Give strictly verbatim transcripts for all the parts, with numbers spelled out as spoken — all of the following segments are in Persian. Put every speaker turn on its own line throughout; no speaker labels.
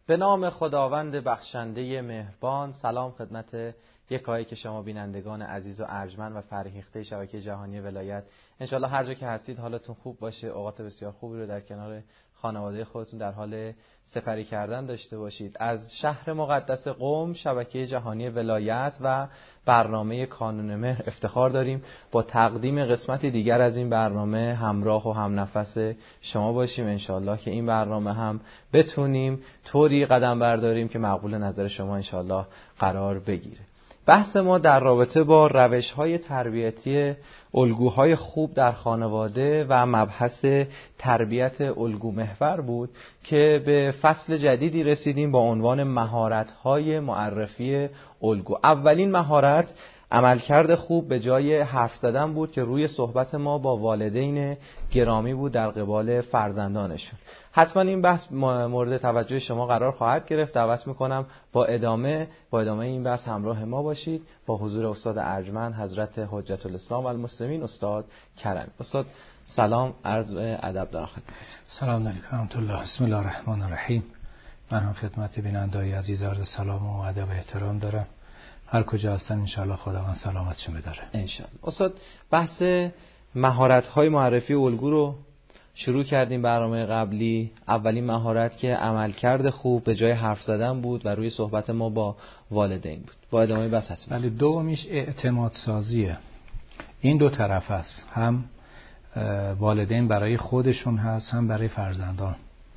به نام خداوند بخشنده مهربان. سلام خدمت یکایی که شما بینندگان عزیز و ارجمند و فرهیخته شبکه جهانی ولایت. انشالله هر جا که هستید حالتون خوب باشه، اوقات بسیار خوبی رو در کنار خانواده خودتون در حال سپری کردن داشته باشید. از شهر مقدس قم شبکه جهانی ولایت و برنامه کانون مهر افتخار داریم با تقدیم قسمتی دیگر از این برنامه همراه و هم نفس شما باشیم. انشالله که این برنامه هم بتونیم طوری قدم برداریم که مقبول نظر شما انشالله قرار بگیره. بحث ما در رابطه با روش‌های تربیتی الگوهای خوب در خانواده و مبحث تربیت الگو محور بود که به فصل جدیدی رسیدیم با عنوان مهارت‌های معرفی الگو. اولین مهارت عملکرد خوب به جای حرف زدن بود که روی صحبت ما با والدین گرامی بود در قبال فرزندانشون. حتما این بحث مورد توجه شما قرار خواهد گرفت. دعوت میکنم با ادامه با ادامه این بحث همراه ما باشید با حضور استاد ارجمند حضرت حجت الاسلام و المسلمین استاد کرمی. استاد سلام، عرض ادب دارم خدمتتون.
سلام علیکم و رحمت الله. بسم الله الرحمن الرحیم. من هم خدمت بیننده‌های عزیز عرض سلام و ادب و احترام دارم. هر کجا هستن انشالله خداوند سلامتشون بداره.
انشالله. استاد بحث مهارت‌های معرفی الگو رو شروع کردیم برنامه قبلی. اولین مهارت که عملکرد خوب به جای حرف زدن بود و روی صحبت ما با والدین بود. با ادامه بحث هستیم.
ولی دومیش اعتماد سازیه. این دو طرف است، هم والدین برای خودشون هست هم برای فرزندان.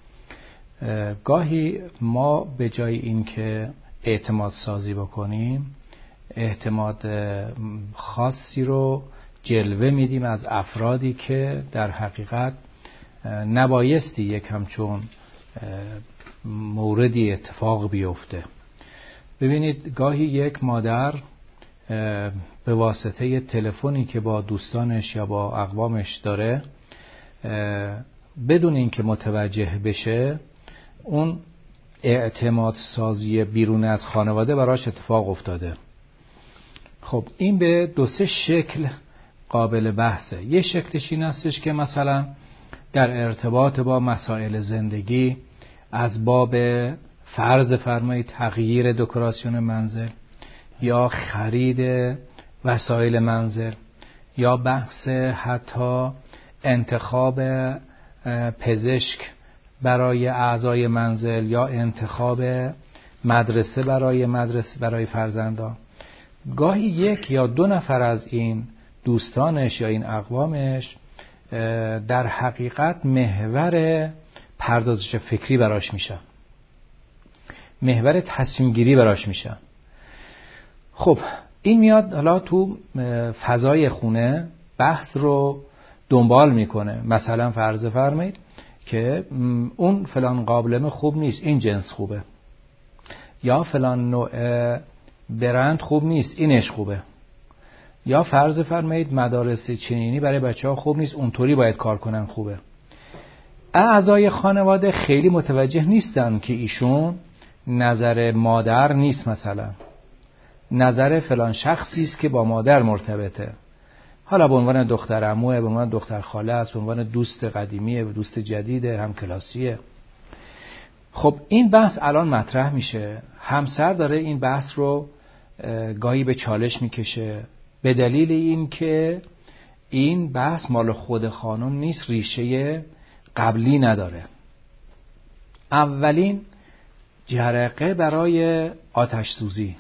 گاهی ما به جای این که اعتماد سازی بکنیم اعتماد خاصی رو جلوه میدیم از افرادی که در حقیقت نبایستی یک همچون موردی اتفاق بیفته. ببینید گاهی یک مادر به واسطه تلفنی که با دوستانش یا با اقوامش داره بدون اینکه متوجه بشه اون اعتماد سازی بیرون از خانواده براش اتفاق افتاده. خب این به دو سه شکل قابل بحثه. یه شکلش این هستش که مثلا در ارتباط با مسائل زندگی از باب فرض فرمایید تغییر دکوراسیون منزل یا خرید وسایل منزل یا بحث حتی انتخاب پزشک برای اعضای منزل یا انتخاب مدرسه برای مدرسه برای فرزندان، گاهی یک یا دو نفر از این دوستانش یا این اقوامش در حقیقت محور پردازش فکری براش میشن، محور تصمیم گیری براش میشن. خب این میاد حالا تو فضای خونه بحث رو دنبال میکنه. مثلا فرض فرمایید که اون فلان قابلمه خوب نیست، این جنس خوبه، یا فلان نوع برند خوب نیست، اینش خوبه، یا فرض فرمایید مدارس چینی برای بچه ها خوب نیست، اونطوری باید کار کنن خوبه. اعضای خانواده خیلی متوجه نیستن که ایشون نظر مادر نیست، مثلا نظر فلان شخصی است که با مادر مرتبطه، حالا به عنوان دختر عموه، به عنوان دختر خاله است، به عنوان دوست قدیمیه، دوست جدیده، هم کلاسیه. خب این بحث الان مطرح میشه. همسر داره این بحث رو گاهی به چالش میکشه به دلیل این که این بحث مال خود خانم نیست، ریشه قبلی نداره. اولین جرقه برای آتش سوزی،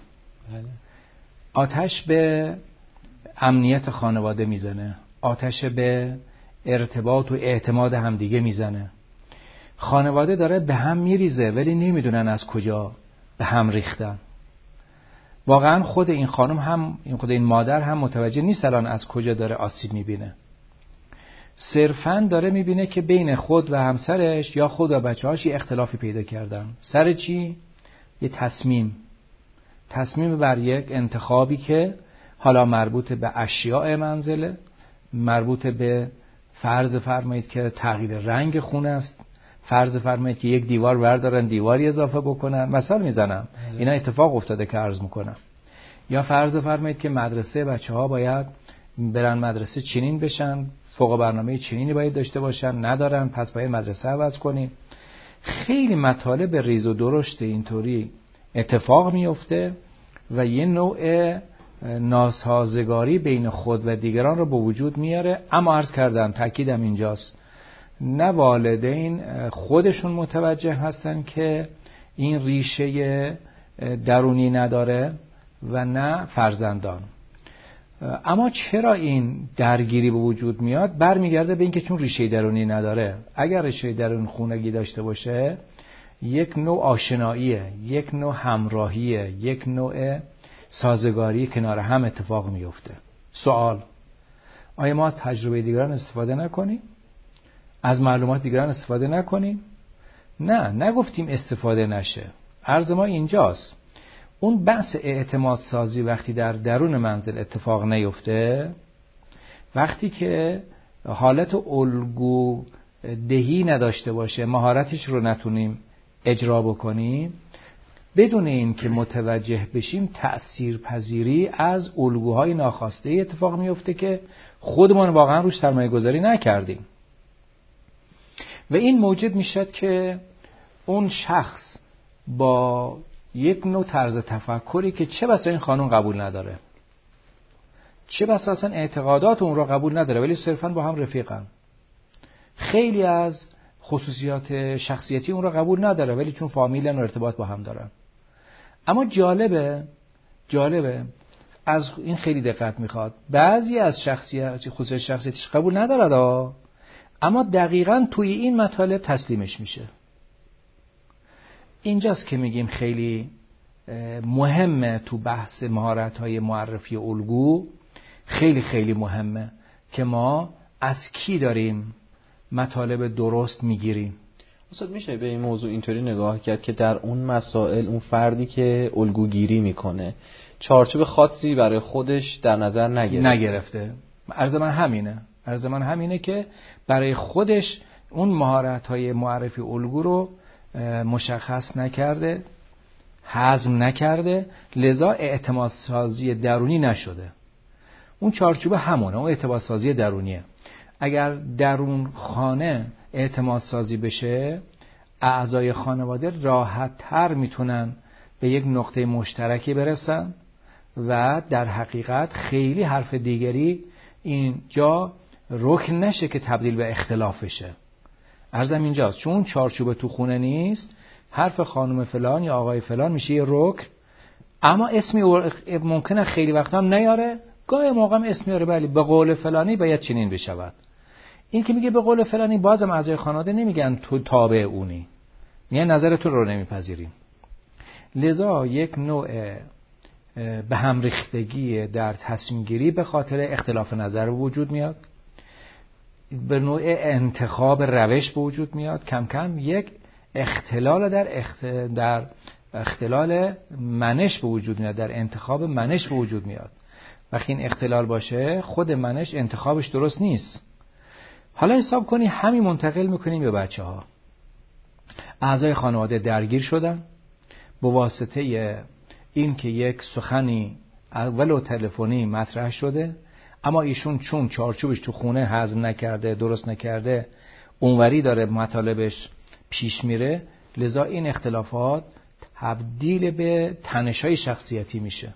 آتش به امنیت خانواده میزنه، آتش به ارتباط و اعتماد همدیگه میزنه. خانواده داره به هم میریزه ولی نمیدونن از کجا به هم ریختن. واقعا خود این خانم هم خود این مادر هم متوجه نیست الان از کجا داره آسیب میبینه. صرفاً داره میبینه که بین خود و همسرش یا خود و بچه‌هاش یه اختلافی پیدا کردن. سر چی؟ یه تصمیم. تصمیم بر یک انتخابی که حالا مربوط به اشیاء منزله، مربوط به فرض فرمایید که تغییر رنگ خونه است، فرض فرمایید که یک دیوار بردارن دیواری اضافه بکنن، مثال میزنم اینا اتفاق افتاده که عرض میکنم. یا فرض فرمایید که مدرسه بچه‌ها باید برن مدرسه چنین بشن، فوق برنامه چنینی باید داشته باشن، ندارن، پس باید مدرسه عوض کنیم. خیلی مطالب ریز و درشت اینطوری اتفاق میفته و یه نوع ناسازگاری بین خود و دیگران رو به وجود میاره. اما عرض کردم، تأکیدم اینجاست، نه والدین خودشون متوجه هستن که این ریشه درونی نداره و نه فرزندان. اما چرا این درگیری به وجود میاد؟ برمیگرده به اینکه چون ریشه درونی نداره. اگر ریشه درون خونگی داشته باشه، یک نوع آشناییه، یک نوع همراهیه، یک نوع سازگاری کنار هم اتفاق میفته. سوال: آیا ما از تجربه دیگران استفاده نکنیم؟ از معلومات دیگران استفاده نکنیم؟ نه، نگفتیم استفاده نشه. عرض ما اینجاست، اون بحث اعتماد سازی وقتی در درون منزل اتفاق نیفته، وقتی که حالت الگو دهی نداشته باشه، مهارتش رو نتونیم اجرا بکنیم، بدون این که متوجه بشیم تأثیر پذیری از الگوهای ناخواسته اتفاق میفته که خودمون واقعا روش سرمایه گذاری نکردیم و این موجب میشد که اون شخص با یک نوع طرز تفکری که چه بسا این خانم قبول نداره، چه بسا اصلا اعتقادات اون رو قبول نداره، ولی صرفا با هم رفیقن، خیلی از خصوصیات شخصیتی اون رو قبول نداره، ولی چون فامیلن و ارتباط با هم دارن. اما جالبه جالبه از این خیلی دقت میخواد، بعضی از شخصیت خصوصیت شخصیتیش قبول نداره، اما دقیقاً توی این مطالب تسلیمش میشه. اینجاست که میگیم خیلی مهمه تو بحث مهارت‌های معرفی الگو، خیلی خیلی مهمه که ما از کی داریم مطالب درست میگیریم.
استاد میشه به این موضوع اینطوری نگاه کرد که در اون مسائل اون فردی که الگوگیری میکنه چارچوب خاصی برای خودش در نظر نگرفته
نگرفته عرض من همینه عرض من همینه که برای خودش اون مهارت‌های معرفی الگو رو مشخص نکرده، هضم نکرده، لذا اعتماد سازی درونی نشده. اون چارچوب همونه، اون اعتماد سازی درونیه. اگر درون خانه اعتماد سازی بشه، اعضای خانواده راحت تر میتونن به یک نقطه مشترکی برسن و در حقیقت خیلی حرف دیگری اینجا رکن نشه که تبدیل به اختلاف بشه. عرضم اینجاست، چون چارچوب تو خونه نیست، حرف خانم فلان یا آقای فلان میشه یه رکن، اما اسمی ممکنه خیلی وقتا هم نیاره، گاهی موقع هم اسم میاره، ولی به قول فلانی باید چنین بشود. این که میگه به قول فلانی، بازم اعضای خانواده نمیگن تو تابع اونی، میگن نظر تو رو نمیپذیریم. لذا یک نوع به هم ریختگی در تصمیم گیری به خاطر اختلاف نظر وجود میاد، به نوع انتخاب روش به وجود میاد، کم کم یک اختلال در اخت... در اختلال منش به وجود میاد، در انتخاب منش به وجود میاد. وقتی این اختلال باشه، خود منش انتخابش درست نیست. حالا حساب کنی همین منتقل میکنیم به بچه ها. اعضای خانواده درگیر شدن به واسطه این که یک سخنی ولو تلفنی مطرح شده، اما ایشون چون چارچوبش تو خونه هضم نکرده، درست نکرده، اونوری داره مطالبش پیش میره، لذا این اختلافات تبدیل به تنش‌های شخصیتی میشه.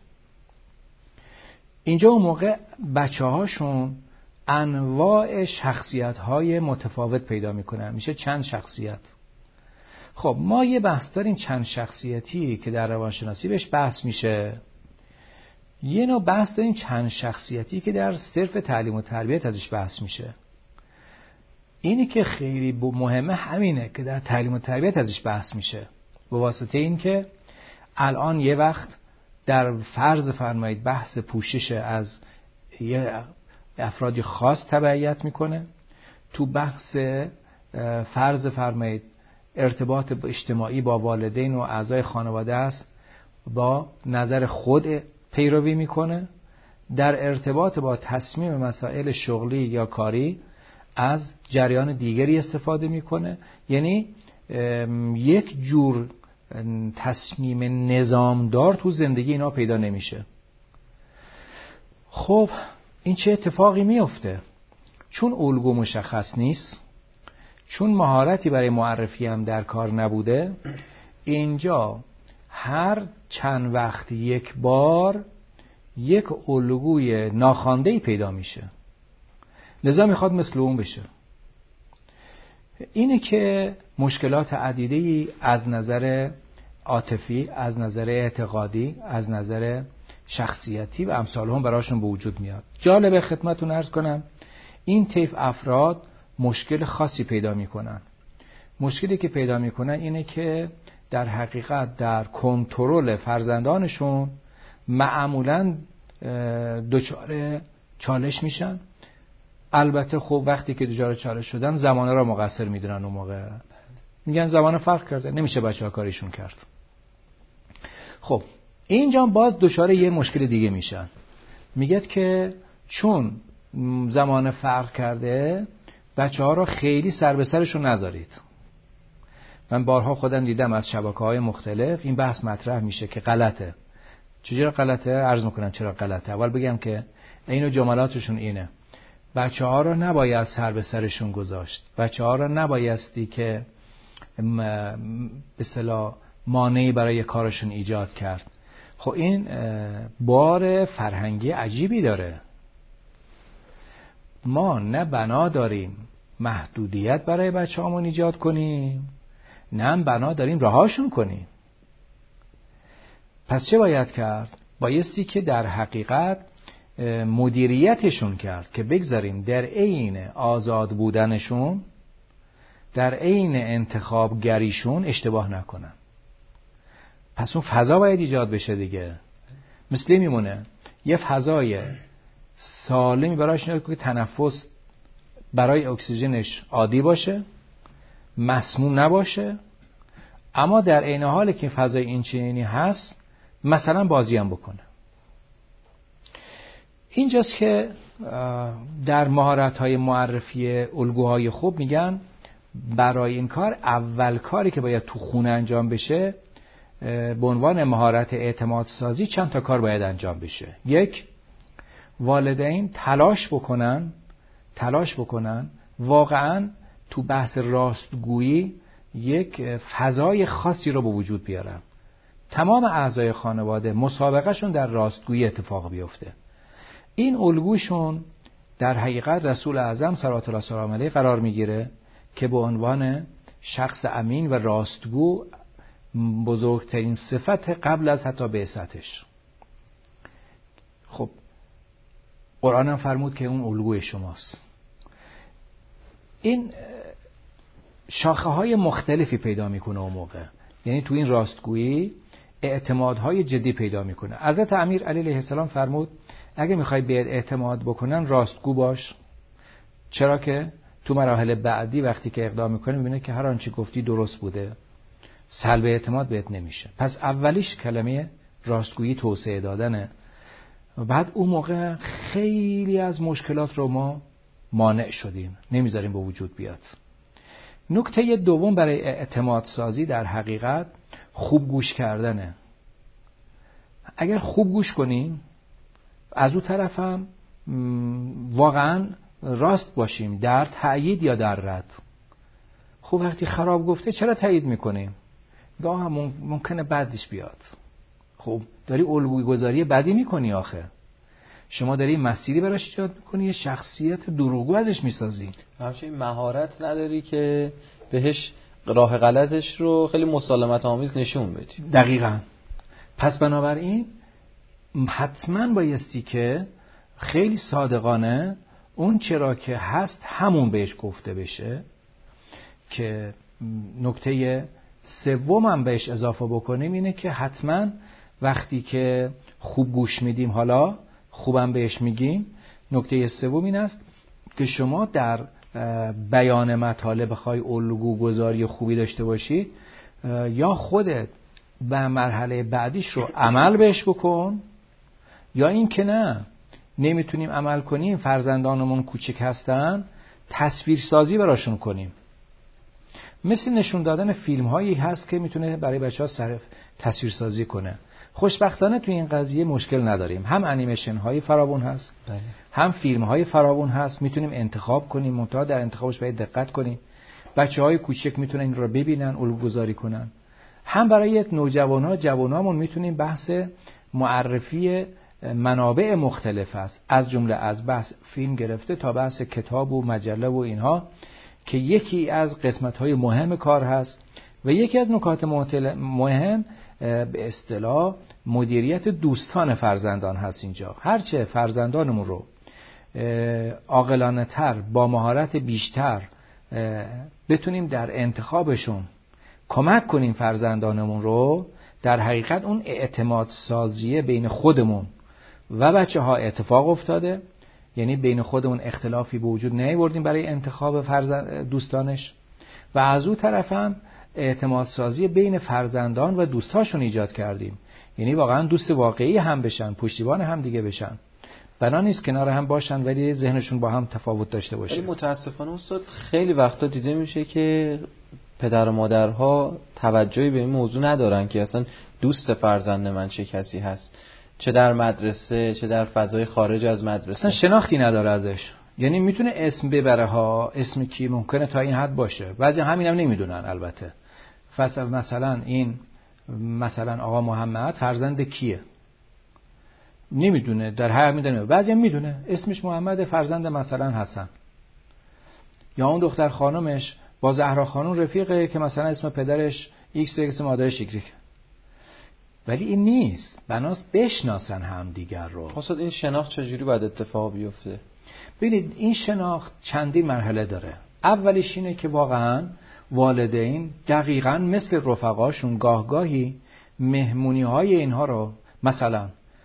اینجا اون موقع بچه هاشون انواع شخصیت های متفاوت پیدا میکنن، میشه چند شخصیت. خب ما یه بحث داریم چند شخصیتی که در روانشناسی بهش بحث میشه، یه نوع بحث داریم چند شخصیتی که در صرف تعلیم و تربیت ازش بحث میشه. اینی که خیلی مهمه همینه که در تعلیم و تربیت ازش بحث میشه، به واسطه این که الان یه وقت در فرض فرمایید بحث پوشش از یه افرادی خاص تبعیت میکنه، تو بحث فرض فرمایید ارتباط اجتماعی با والدین و اعضای خانواده است، با نظر خود پیروی میکنه، در ارتباط با تصمیم مسائل شغلی یا کاری از جریان دیگری استفاده میکنه. یعنی یک جور تصمیم نظامدار تو زندگی اینا پیدا نمیشه. خب این چه اتفاقی میفته؟ چون الگو مشخص نیست، چون مهارتی برای معرفی هم در کار نبوده، اینجا هر چند وقت یک بار یک الگوی ناخوانده‌ای پیدا میشه، لذا میخواد مثل اون بشه. اینه که مشکلات عدیده‌ای از نظر عاطفی، از نظر اعتقادی، از نظر شخصیتی و امثال هم براشون به وجود میاد. جالبه خدمتتون عرض کنم این طیف افراد مشکل خاصی پیدا میکنن. مشکلی که پیدا میکنن اینه که در حقیقت در کنترل فرزندانشون معمولاً دچار چالش میشن. البته خب وقتی که دچار چالش شدن زمانه را مقصر میدونن، اون موقع میگن زمانه فرق کرده، نمیشه بچه‌ها کاریشون کرد. خب اینجا باز دچار یه مشکل دیگه میشن، میگه که چون زمانه فرق کرده بچه‌ها رو خیلی سر به سرشون نذارید. من بارها خودم دیدم از شبکه‌های مختلف این بحث مطرح میشه که غلطه. چجوری غلطه؟ عرض میکنم چرا غلطه. اول بگم که اینو جملاتشون اینه: بچه‌ها رو نباید سر به سرشون گذاشت، بچه‌ها رو نبایستی که به اصطلاح مانعی برای کارشون ایجاد کرد. خب این بار فرهنگی عجیبی داره. ما نه بنا داریم محدودیت برای بچه‌هامون ایجاد کنیم، نه بنا داریم رهاشون کنیم. پس چه باید کرد؟ بایستی که در حقیقت مدیریتشون کرد که بگذاریم در عین آزاد بودنشون، در عین انتخاب گریشون اشتباه نکنن. پس اون فضا باید ایجاد بشه دیگه. مثل میمونه یه فضای سالمی برایش نیاد که تنفس برای اکسیژنش عادی باشه، مسموم نباشه، اما در عین حالی که فضای این چنینی هست مثلا بازی هم بکنه. اینجاست که در مهارت‌های معرفی الگوهای خوب میگن برای این کار اول کاری که باید تو خونه انجام بشه به عنوان مهارت اعتماد سازی چند تا کار باید انجام بشه. یک، والدین تلاش بکنن تلاش بکنن واقعاً تو بحث راستگویی یک فضای خاصی رو به وجود بیارن. تمام اعضای خانواده مسابقهشون در راستگویی اتفاق بیفته. این الگوشون در حقیقت رسول اعظم صلوات الله سلام علیه قرار میگیره که به عنوان شخص امین و راستگو بزرگترین صفت قبل از حتی بعثتش. خب قرآن هم فرمود که اون الگوی شماست. این شاخه های مختلفی پیدا میکنه اون موقع، یعنی تو این راستگویی اعتمادهای جدی پیدا میکنه. حضرت امیر علیه السلام فرمود اگه میخوای بهت اعتماد بکنن راستگو باش، چرا که تو مراحل بعدی وقتی که اقدام میکنه میبینه که هر آنچه گفتی درست بوده، سلب اعتماد بهت نمیشه. پس اولیش کلمه راستگویی توسعه دادنه. بعد اون موقع خیلی از مشکلات رو ما مانع شدیم، نمیذاریم به وجود بیاد. نکته دوم برای اعتماد سازی در حقیقت خوب گوش کردنه. اگر خوب گوش کنیم از اون طرف هم واقعا راست باشیم در تأیید یا در رد. خب وقتی خراب گفته چرا تأیید میکنیم؟ گاه هم ممکنه بعدش بیاد. خب داری الگوی گذاری بدی میکنی، آخه شما داری مسیری براش ایجاد میکنی، یه شخصیت دروغگو ازش میسازی.
همچنین مهارت نداری که بهش راه غلطش رو خیلی مسالمت آمیز نشون بدی.
دقیقاً. پس بنابراین حتما بایستی که خیلی صادقانه اون چرا که هست همون بهش گفته بشه. که نکته سوم هم بهش اضافه بکنیم اینه که حتما وقتی که خوب گوش میدیم، حالا خوبم بهش میگیم، نکته سوم این است که شما در بیان مطالب بخوای الگو گذاری خوبی داشته باشی، یا خودت به مرحله بعدیش رو عمل بهش بکن، یا این که نه نمیتونیم عمل کنیم، فرزندانمون کوچک هستن، تصویر سازی براشون کنیم. مثل نشون دادن فیلم هایی هست که میتونه برای بچه ها صرف تصویر سازی کنه. خوشبختانه توی این قضیه مشکل نداریم، هم انیمیشن های فراوون هست، بله. هم فیلم های فراوون هست، میتونیم انتخاب کنیم، منتها در انتخابش باید دقت کنیم. بچه‌های کوچک میتونن این رو ببینن، الگوگذاری کنن. هم برای نوجوان‌ها، جوانامون میتونیم بحث معرفی منابع مختلف است، از جمله از بحث فیلم گرفته تا بحث کتاب و مجله و اینها که یکی از قسمت‌های مهم کار هست و یکی از نکات مهم به اصطلاح مدیریت دوستان فرزندان هست. اینجا هرچه فرزندانمون رو عاقلانه تر با مهارت بیشتر بتونیم در انتخابشون کمک کنیم فرزندانمون رو، در حقیقت اون اعتماد سازیه بین خودمون و بچه ها اتفاق افتاده، یعنی بین خودمون اختلافی به وجود نیاوردیم برای انتخاب فرزند دوستانش و از اون طرف هم اعتماد سازی بین فرزندان و دوستاشون ایجاد کردیم، یعنی واقعا دوست واقعی هم بشن، پشتیبان هم دیگه بشن، بنا نیست کنار هم باشن ولی ذهنشون با هم تفاوت داشته باشه.
ولی متاسفانه استاد خیلی وقتا دیده میشه که پدر و مادرها توجهی به این موضوع ندارن که اصلا دوست فرزند من چه کسی هست، چه در مدرسه چه در فضای خارج از مدرسه،
اصلا شناختی نداره ازش. یعنی میتونه اسم ببره ها، اسم کی ممکنه تا این حد باشه، بعضی همینم نمیدونن. البته مثلا مثلا این مثلا آقا محمد فرزند کیه نمیدونه، در هر میدونه، بعضی هم میدونه اسمش محمد فرزند مثلا حسن، یا اون دختر خانمش با زهرا خانم رفیقه که مثلا اسم پدرش ایکس، اسم مادرش ایگرگ، ولی این نیست. بناست بشناسن هم دیگر رو.
اصلا این شناخت چجوری باید اتفاق بیفته؟
ببینید این شناخت چندین مرحله داره. اولیش اینه که واقعا والدین دقیقاً مثل رفقاشون گاهگاهی مهمونی های اینها رو، مثلا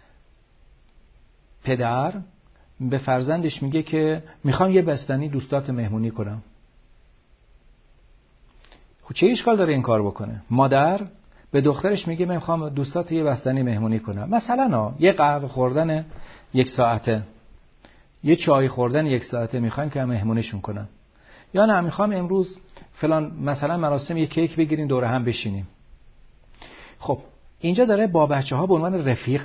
پدر به فرزندش میگه که میخوام یه بستنی دوستات مهمونی کنم، خب چه اشکال داره این کار بکنه؟ مادر به دخترش میگه من میخوام دوستات یه بستنی مهمونی کنم، مثلا ها یه قهوه خوردن یک ساعته، یه چای خوردن یک ساعته میخوایم که مهمونیشون کنم، یا نه میخوام امروز فلان مثلا مراسم یه کیک بگیریم دور هم بشینیم. خب اینجا داره با بچه ها به عنوان رفیق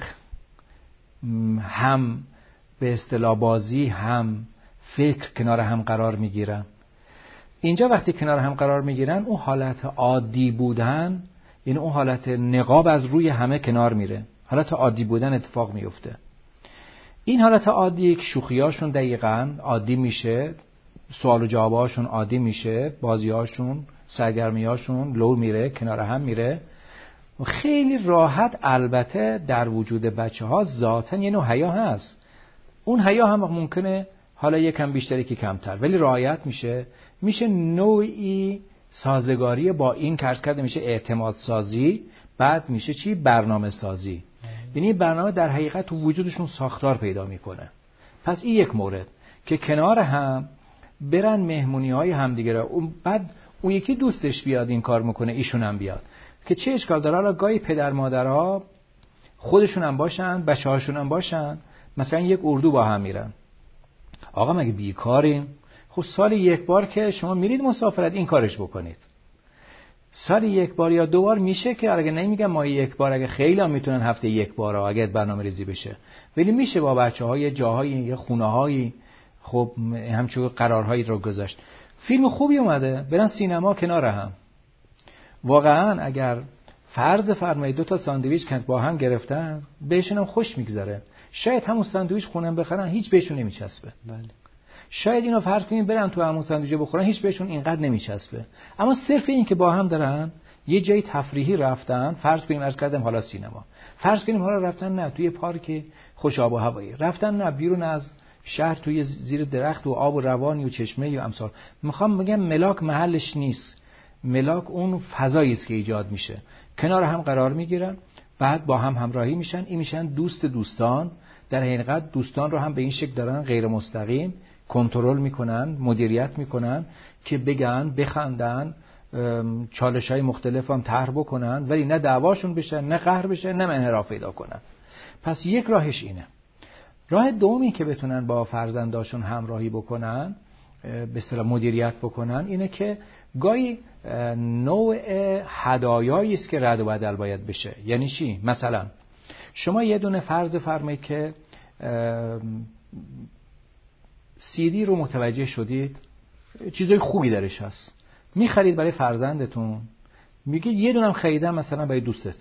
هم به اصطلاح بازی هم فکر کنار هم قرار میگیرن. اینجا وقتی کنار هم قرار میگیرن اون حالت عادی بودن، یعنی اون حالت نقاب از روی همه کنار میره، حالت عادی بودن اتفاق میفته. این حالت عادی یک شوخیاشون دقیقاً عادی میشه، سوال و جواباشون عادی میشه، بازیاشون سرگرمیاشون لو میره، کنار هم میره. خیلی راحت البته در وجود بچه ها ذاتاً یه نوع حیا هست، اون حیا هم ممکنه حالا یکم بیشتری که کمتر ولی رعایت میشه، میشه نوعی سازگاری با این کارش کرده، میشه اعتماد سازی، بعد میشه چی؟ برنامه سازی. یعنی برنامه در حقیقت تو وجودشون ساختار پیدا میکنه. پس این یک مورد که کنار هم برن مهمونی های همدیگه رو، اون بعد اون یکی دوستش بیاد این کار میکنه ایشون هم بیاد، که چه اشکال داره؟ حالا گاهی پدر مادرها خودشون هم باشن، بچه هاشون هم باشن، مثلا یک اردو با هم میرن. آقا مگه بیکاریم؟ خب سال یک بار که شما میرید مسافرت این کارش بکنید. سال یک بار یا دو بار میشه که اگه نمیگم ما یک بار، اگه خیلی هم میتونن هفته یک بار اگه برنامه ریزی بشه، ولی میشه با بچه‌های جاهای یا خونه‌هایی خب همچون قرارهایی رو گذاشت. فیلم خوبی اومده برن سینما کنار هم. واقعا اگر فرض فرمایید دو تا ساندویچ که با هم گرفتن بهشون هم خوش میگذره، شاید همون ساندویچ خونم بخرن هیچ بهشون نمیچسبه. بله. شاید اینو فرض کنیم برن تو همون ساندویچ بخورن هیچ بهشون اینقدر نمیچسبه، اما صرف این که با هم دارن یه جای تفریحی رفتن، فرض کنیم عرض کردم حالا سینما، فرض کنیم حالا رفتن نه توی پارک خوش آب و هوایی، رفتن نه بیرون از شهر توی زیر درخت و آب و روانی و چشمه و امثال. میخوام بگم ملاک محلش نیست، ملاک اون فضایی است که ایجاد میشه، کنار هم قرار میگیرن، بعد با هم همراهی میشن، این میشن دوست دوستان. در حقیقت دوستان رو هم به این شکل دارن غیر مستقیم کنترل میکنن، مدیریت میکنن که بگن، بخندن، چالش‌های مختلف هم طرح بکنن، ولی نه دعواشون بشه، نه قهر بشه، نه انحراف پیدا کنن. پس یک راهش اینه. راه دومی که بتونن با فرزنداشون همراهی بکنن، به اصطلاح مدیریت بکنن، اینه که گاهی نوع هدایایی است که رد و بدل باید بشه. یعنی چی؟ مثلا شما یه دونه فرض فرمایید که سی دی رو متوجه شدید، چیزای خوبی درش هست، میخرید برای فرزندتون، میگه یه دونم خریدم مثلا برای دوستت،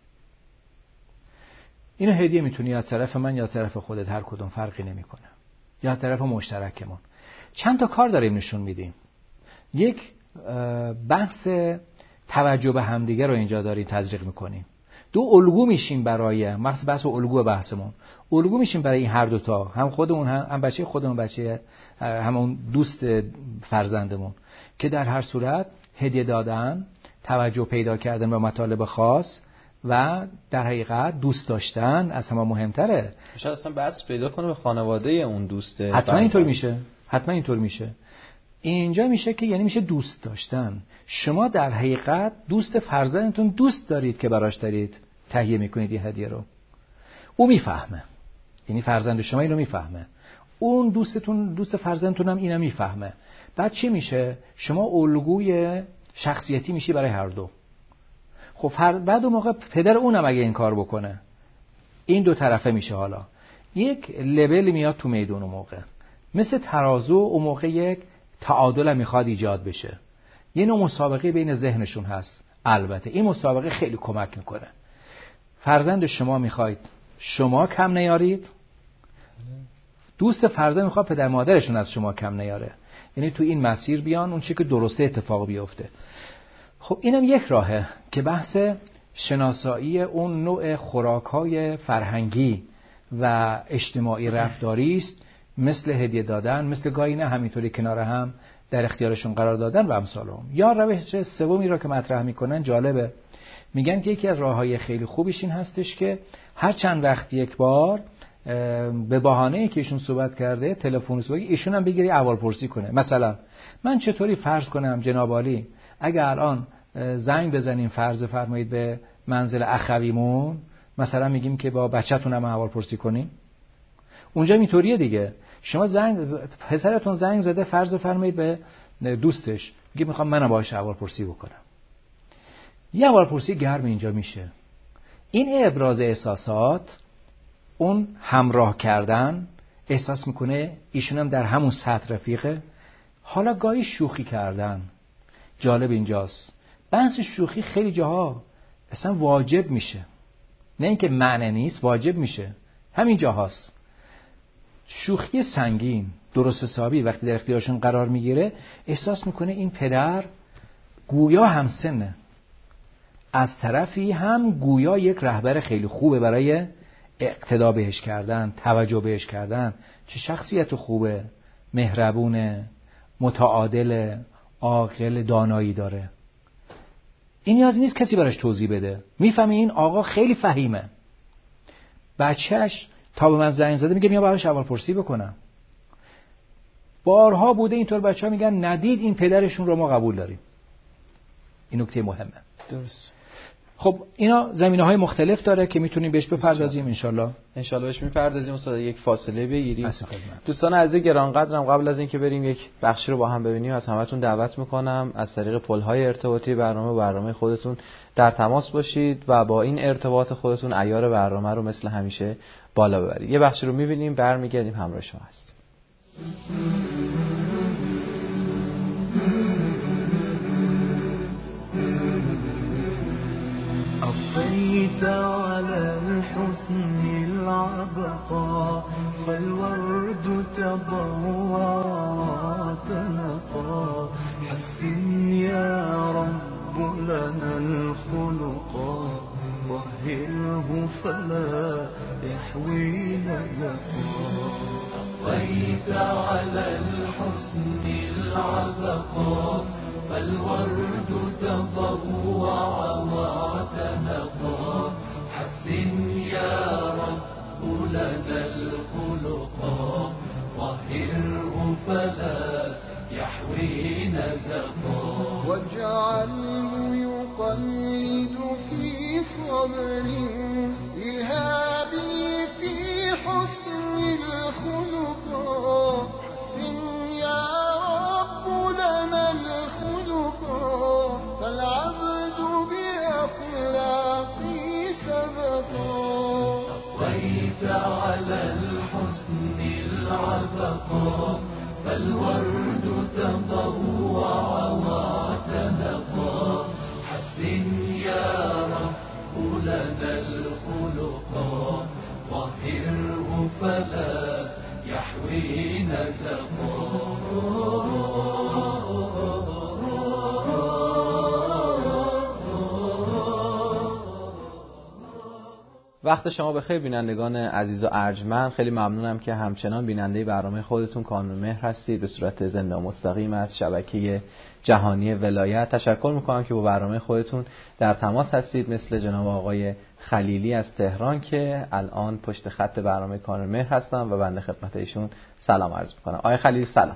اینو هدیه میتونی از طرف من یا از طرف خودت، هر کدوم فرقی نمیکنه، یا از طرف مشترکمون. چند تا کار داریم نشون میدیم. یک بحث توجه به همدیگه رو اینجا داریم تزریق میکنیم. دو، الگو میشیم برای بحث بحث الگو بحثمون، الگو میشیم برای این هر دوتا، هم خودمون هم, هم بچه خودمون، بچه هم اون دوست فرزندمون، که در هر صورت هدیه دادن، توجه پیدا کردن به مطالب خاص و در حقیقت دوست داشتن از همه مهمتره.
شاید اصلا بحث پیدا کنه به خانواده اون دوسته.
حتما اینطور میشه، حتما اینطور میشه. اینجا میشه که یعنی میشه دوست داشتن. شما در حقیقت دوست فرزندتون دوست دارید که براش دارید تهیه میکنید این هدیه رو. او میفهمه، یعنی فرزند شما اینو میفهمه، اون دوستتون دوست فرزندتون هم اینو میفهمه. بعد چی میشه؟ شما الگوی شخصیتی میشی برای هر دو. خب بعد اون موقع پدر اونم اگه این کار بکنه، این دو طرفه میشه. حالا یک لول میاد تو میدون، اون موقع مثل ترازو، اون موقع یک تعادل هم میخواد ایجاد بشه. یه نوع مسابقه بین ذهنشون هست. البته این مسابقه خیلی کمک میکنه. فرزند شما میخواید شما کم نیارید، دوست فرزند میخواد پدر مادرشون از شما کم نیاره. یعنی تو این مسیر بیان، اون چیزی که درسته اتفاق بیفته. خب اینم یک راهه که بحث شناسایی اون نوع خوراک‌های فرهنگی و اجتماعی رفتاری است، مثل هدیه دادن، مثل گاهی نه همینطوری کنار هم در اختیارشون قرار دادن و امثال هم. یا روش سومی را که مطرح میکنن جالبه، میگن که یکی از راههای خیلی خوبیش این هستش که هر چند وقت یک بار به بهانه‌ای که ایشون صحبت کرده تلفن صحبت ایشون هم بگیری احوالپرسی کنه. مثلا من چطوری فرض کنم جناب عالی اگه الان زنگ بزنیم فرض فرمایید به منزل اخویمون، مثلا میگیم که با بچه‌تون هم احوالپرسی کنیم، اونجا اینطوریه دیگه. شما زنگ پسرتون زنگ زده فرض فرمایید به دوستش، میگه میخوام منم باهاش احوالپرسی بکنم. یه احوالپرسی گرم اینجا میشه. این ابراز احساسات، اون همراه کردن، احساس میکنه ایشون هم در همون سطح رفیقه. حالا گاهی شوخی کردن. جالب اینجاست، بحث شوخی خیلی جاها اصلا واجب میشه، نه اینکه معنی نیست، واجب میشه. همین جاهاست. شوخی سنگین درست حسابی وقتی در اختیارشون قرار میگیره، احساس میکنه این پدر گویا همسنه، از طرفی هم گویا یک رهبر خیلی خوبه برای اقتدا بهش کردن، توجه بهش کردن. چه شخصیت خوبه، مهربونه، متعادل، عاقل، دانایی داره. این نیاز نیست کسی براش توضیح بده، میفهمه این آقا خیلی فهیمه. بچهش تا به من زنگ زده میگه میام براش احوالپرسی بکنم. بارها بوده اینطور بچه‌ها میگن ندید این پدرشون رو ما قبول داریم. این نکته مهمه.
درست.
خب اینا زمینه‌های مختلف داره که میتونیم بهش بپردازیم ان شاءالله.
ان شاءالله بهش میپردازیم. استاد یک فاصله بگیریم. دوستان عزیز گرانقدرم، قبل از اینکه بریم یک بخشی رو با هم ببینیم، از همتون دعوت میکنم از طریق پل‌های ارتباطی برنامه برنامه خودتون در تماس باشید و با این ارتباط خودتون عیار برنامه رو مثل همیشه بالا ببرید. یه بخشی رو میبینیم، برمیگردیم همراه شما هستیم.
أضيت على الحسن العبقى فالورد تضوى وتنقى حسن يا رب لنا الخلقا طهره فلا يحوي نزقا أضيت على الحسن العبقى فالورد تضوع وتنقى حسن يا رب لنا الخلقا طهره فلا يحوي نزقا واجعله يقلد في صبر إيهابي في حسن الخلقا حسن يا رب لنا فالعبد بأخلاقي سبقا أطيت على الحسن العبقا فالورد تضوع واعتنقا حسن يا رب لنا الخلقا طهره فلا يحوي نزقا
وقت شما بخیر بینندگان عزیز و ارجمند. خیلی ممنونم که همچنان بیننده برنامه خودتون کانون مهر هستید به صورت زنده و مستقیم از شبکه جهانی ولایت. تشکر میکنم که با برنامه خودتون در تماس هستید، مثل جناب آقای خلیلی از تهران که الان پشت خط برنامه کانون مهر هستم و بنده خدمت ایشون سلام عرض میکنم. آقای خلیلی سلام.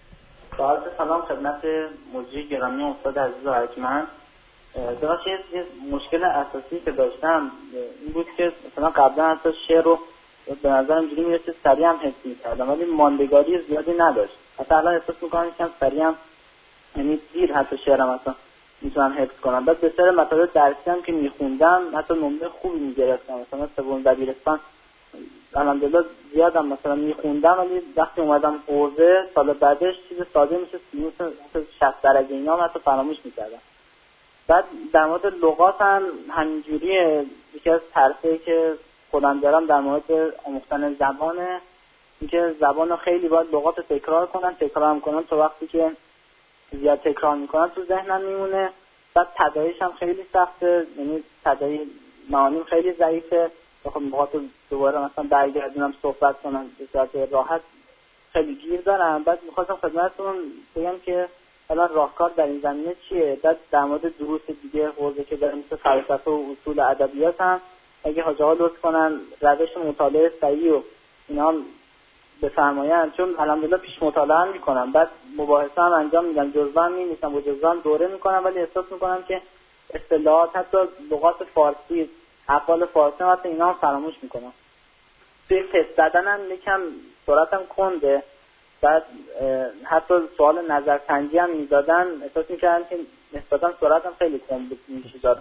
با سلام خدمت مجری گرامی استاد عزیز و ارجمند. درست یه مشکل اساسی که داشتم این بود که مثلا قبلا حتی شعر رو به نظرم اینجوری میرسید سریع هم حفظ می‌کردم ولی ماندگاری زیادی نداشت. حتی الان احساس می‌کنم که سریع هم یعنی دیر حتی شعرم اصلا میتونم حفظ کنم. بعد به سر مطالب درسی هم که میخوندم حتی نمره خوبی میگرفتم. مثلا سوم دبیرستان الحمدلله زیادم مثلا میخوندم ولی وقتی اومدم حوزه سال بعدش چیز ساده میشه مثلا شصت درجه اینا حتی فراموش می‌کردم. بعد در مورد لغات هم همینجوریه. یکی از ترسایی که خودم دارم در مورد آموختن زبانه اینکه زبان خیلی باید لغات تکرار کنم تکرار هم کنم تا وقتی که زیاد تکرار میکنم تو ذهنم میمونه. بعد تداعیش هم خیلی سخته، یعنی تداعی معانیم خیلی ضعیفه. بخوام لغات دوباره مثلا برگردونم صحبت کنم به صورت راحت خیلی گیر دارم. بعد میخواستم خدمتتون بگم که الان راهکار در این زمینه چیه؟ بعد در مورد دروس دیگه حوزه که داریم مثل فلسفه و اصول ادبیات هم اگه حاج آقا لطف کنن روش مطالعه صحیح و اینا هم بفرمایند، چون الحمدلله پیش مطالعه هم میکنم، بعد مباحثه هم انجام میدم، جزوه هم می‌نویسم و جزوه هم دوره میکنم، ولی احساس میکنم که اصطلاحات حتی لغات فارسی افعال فارسی هم حتی اینا هم فراموش میکنم. توی تست دادنم یکم سرعتم کنده. بعد حتی سوال نظرسنجی هم میدادن احساس میکردن که نسبتا سرعتم خیلی کم بود این چیزا.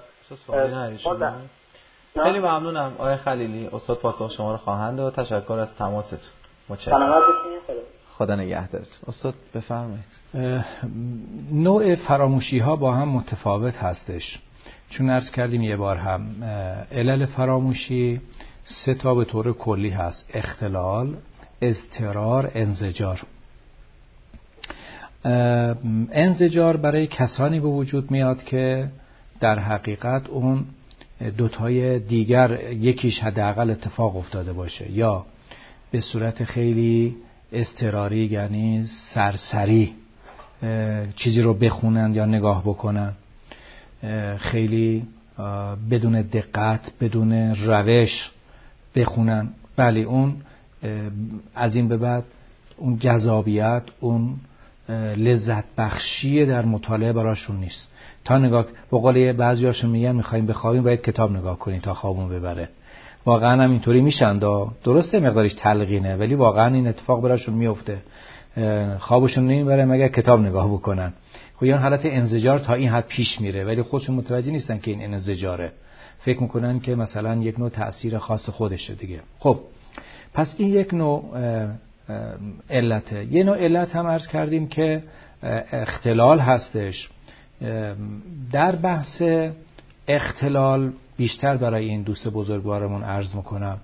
خیلی ممنونم آقای خلیلی. استاد پاسخ شما رو خواهند و تشکر از تماستون.
متشکرم.
خدا نگهدارتون. استاد بفرمایید.
نوع فراموشی ها با هم متفاوت هستش، چون عرض کردیم یه بار هم علل فراموشی سه تا به طور کلی هست: اختلال، اضطرار، انزجار. انزجار برای کسانی به وجود میاد که در حقیقت اون دوتای دیگر یکیش حداقل اتفاق افتاده باشه، یا به صورت خیلی اضطراری یعنی سرسری چیزی رو بخونن یا نگاه بکنن، خیلی بدون دقت بدون روش بخونن. بله اون از این به بعد اون جذابیت، اون لذت بخشی در مطالعه براشون نیست. تا نگاه به قول بعضیاشون میگن میخوایم بخوابیم باید کتاب نگاه کنیم تا خوابمون ببره. واقعا هم اینطوری میشن. درسته مقدارش تلقینه ولی واقعا این اتفاق براشون میفته، خوابشون نمیبره مگر کتاب نگاه بکنن. خب این حالت انزجار تا این حد پیش میره ولی خودشون متوجه نیستن که این انزجاره، فکر میکنن که مثلا یک نوع تأثیر خاص خودشه دیگه. خب پس این یک نوع علته. یه نوع علت هم عرض کردیم که اختلال هستش. در بحث اختلال بیشتر برای این دوست بزرگوارمون عرض میکنم.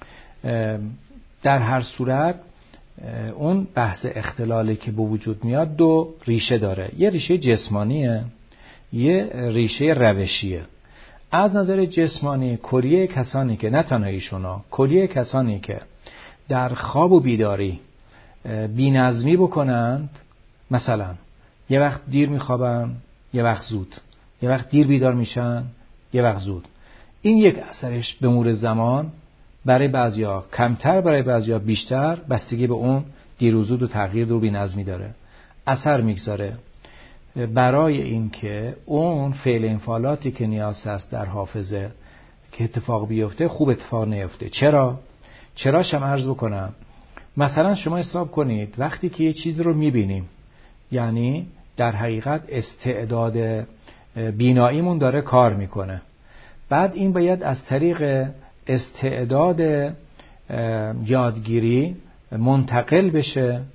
در هر صورت اون بحث اختلالی که به وجود میاد دو ریشه داره، یه ریشه جسمانیه، یه ریشه روشیه. از نظر جسمانی کلیه کسانی که نه تنها ایشونا، کلیه کسانی که در خواب و بیداری بی‌نظمی بکنند، مثلا یه وقت دیر میخوابن یه وقت زود، یه وقت دیر بیدار میشن یه وقت زود، این یک اثرش به مرور زمان برای بعضیا کمتر برای بعضیا بیشتر بستگی به اون دیر و زود و تغییر و بی‌نظمی داره، اثر میگذاره برای اینکه اون فعل انفعالاتی که نیاز است در حافظه که اتفاق بیفته خوب اتفاق نیفته. چرا؟ چراش هم عرض بکنم. مثلا شما حساب کنید وقتی که یه چیز رو میبینیم، یعنی در حقیقت استعداد بیناییمون داره کار میکنه، بعد این باید از طریق استعداد یادگیری منتقل بشه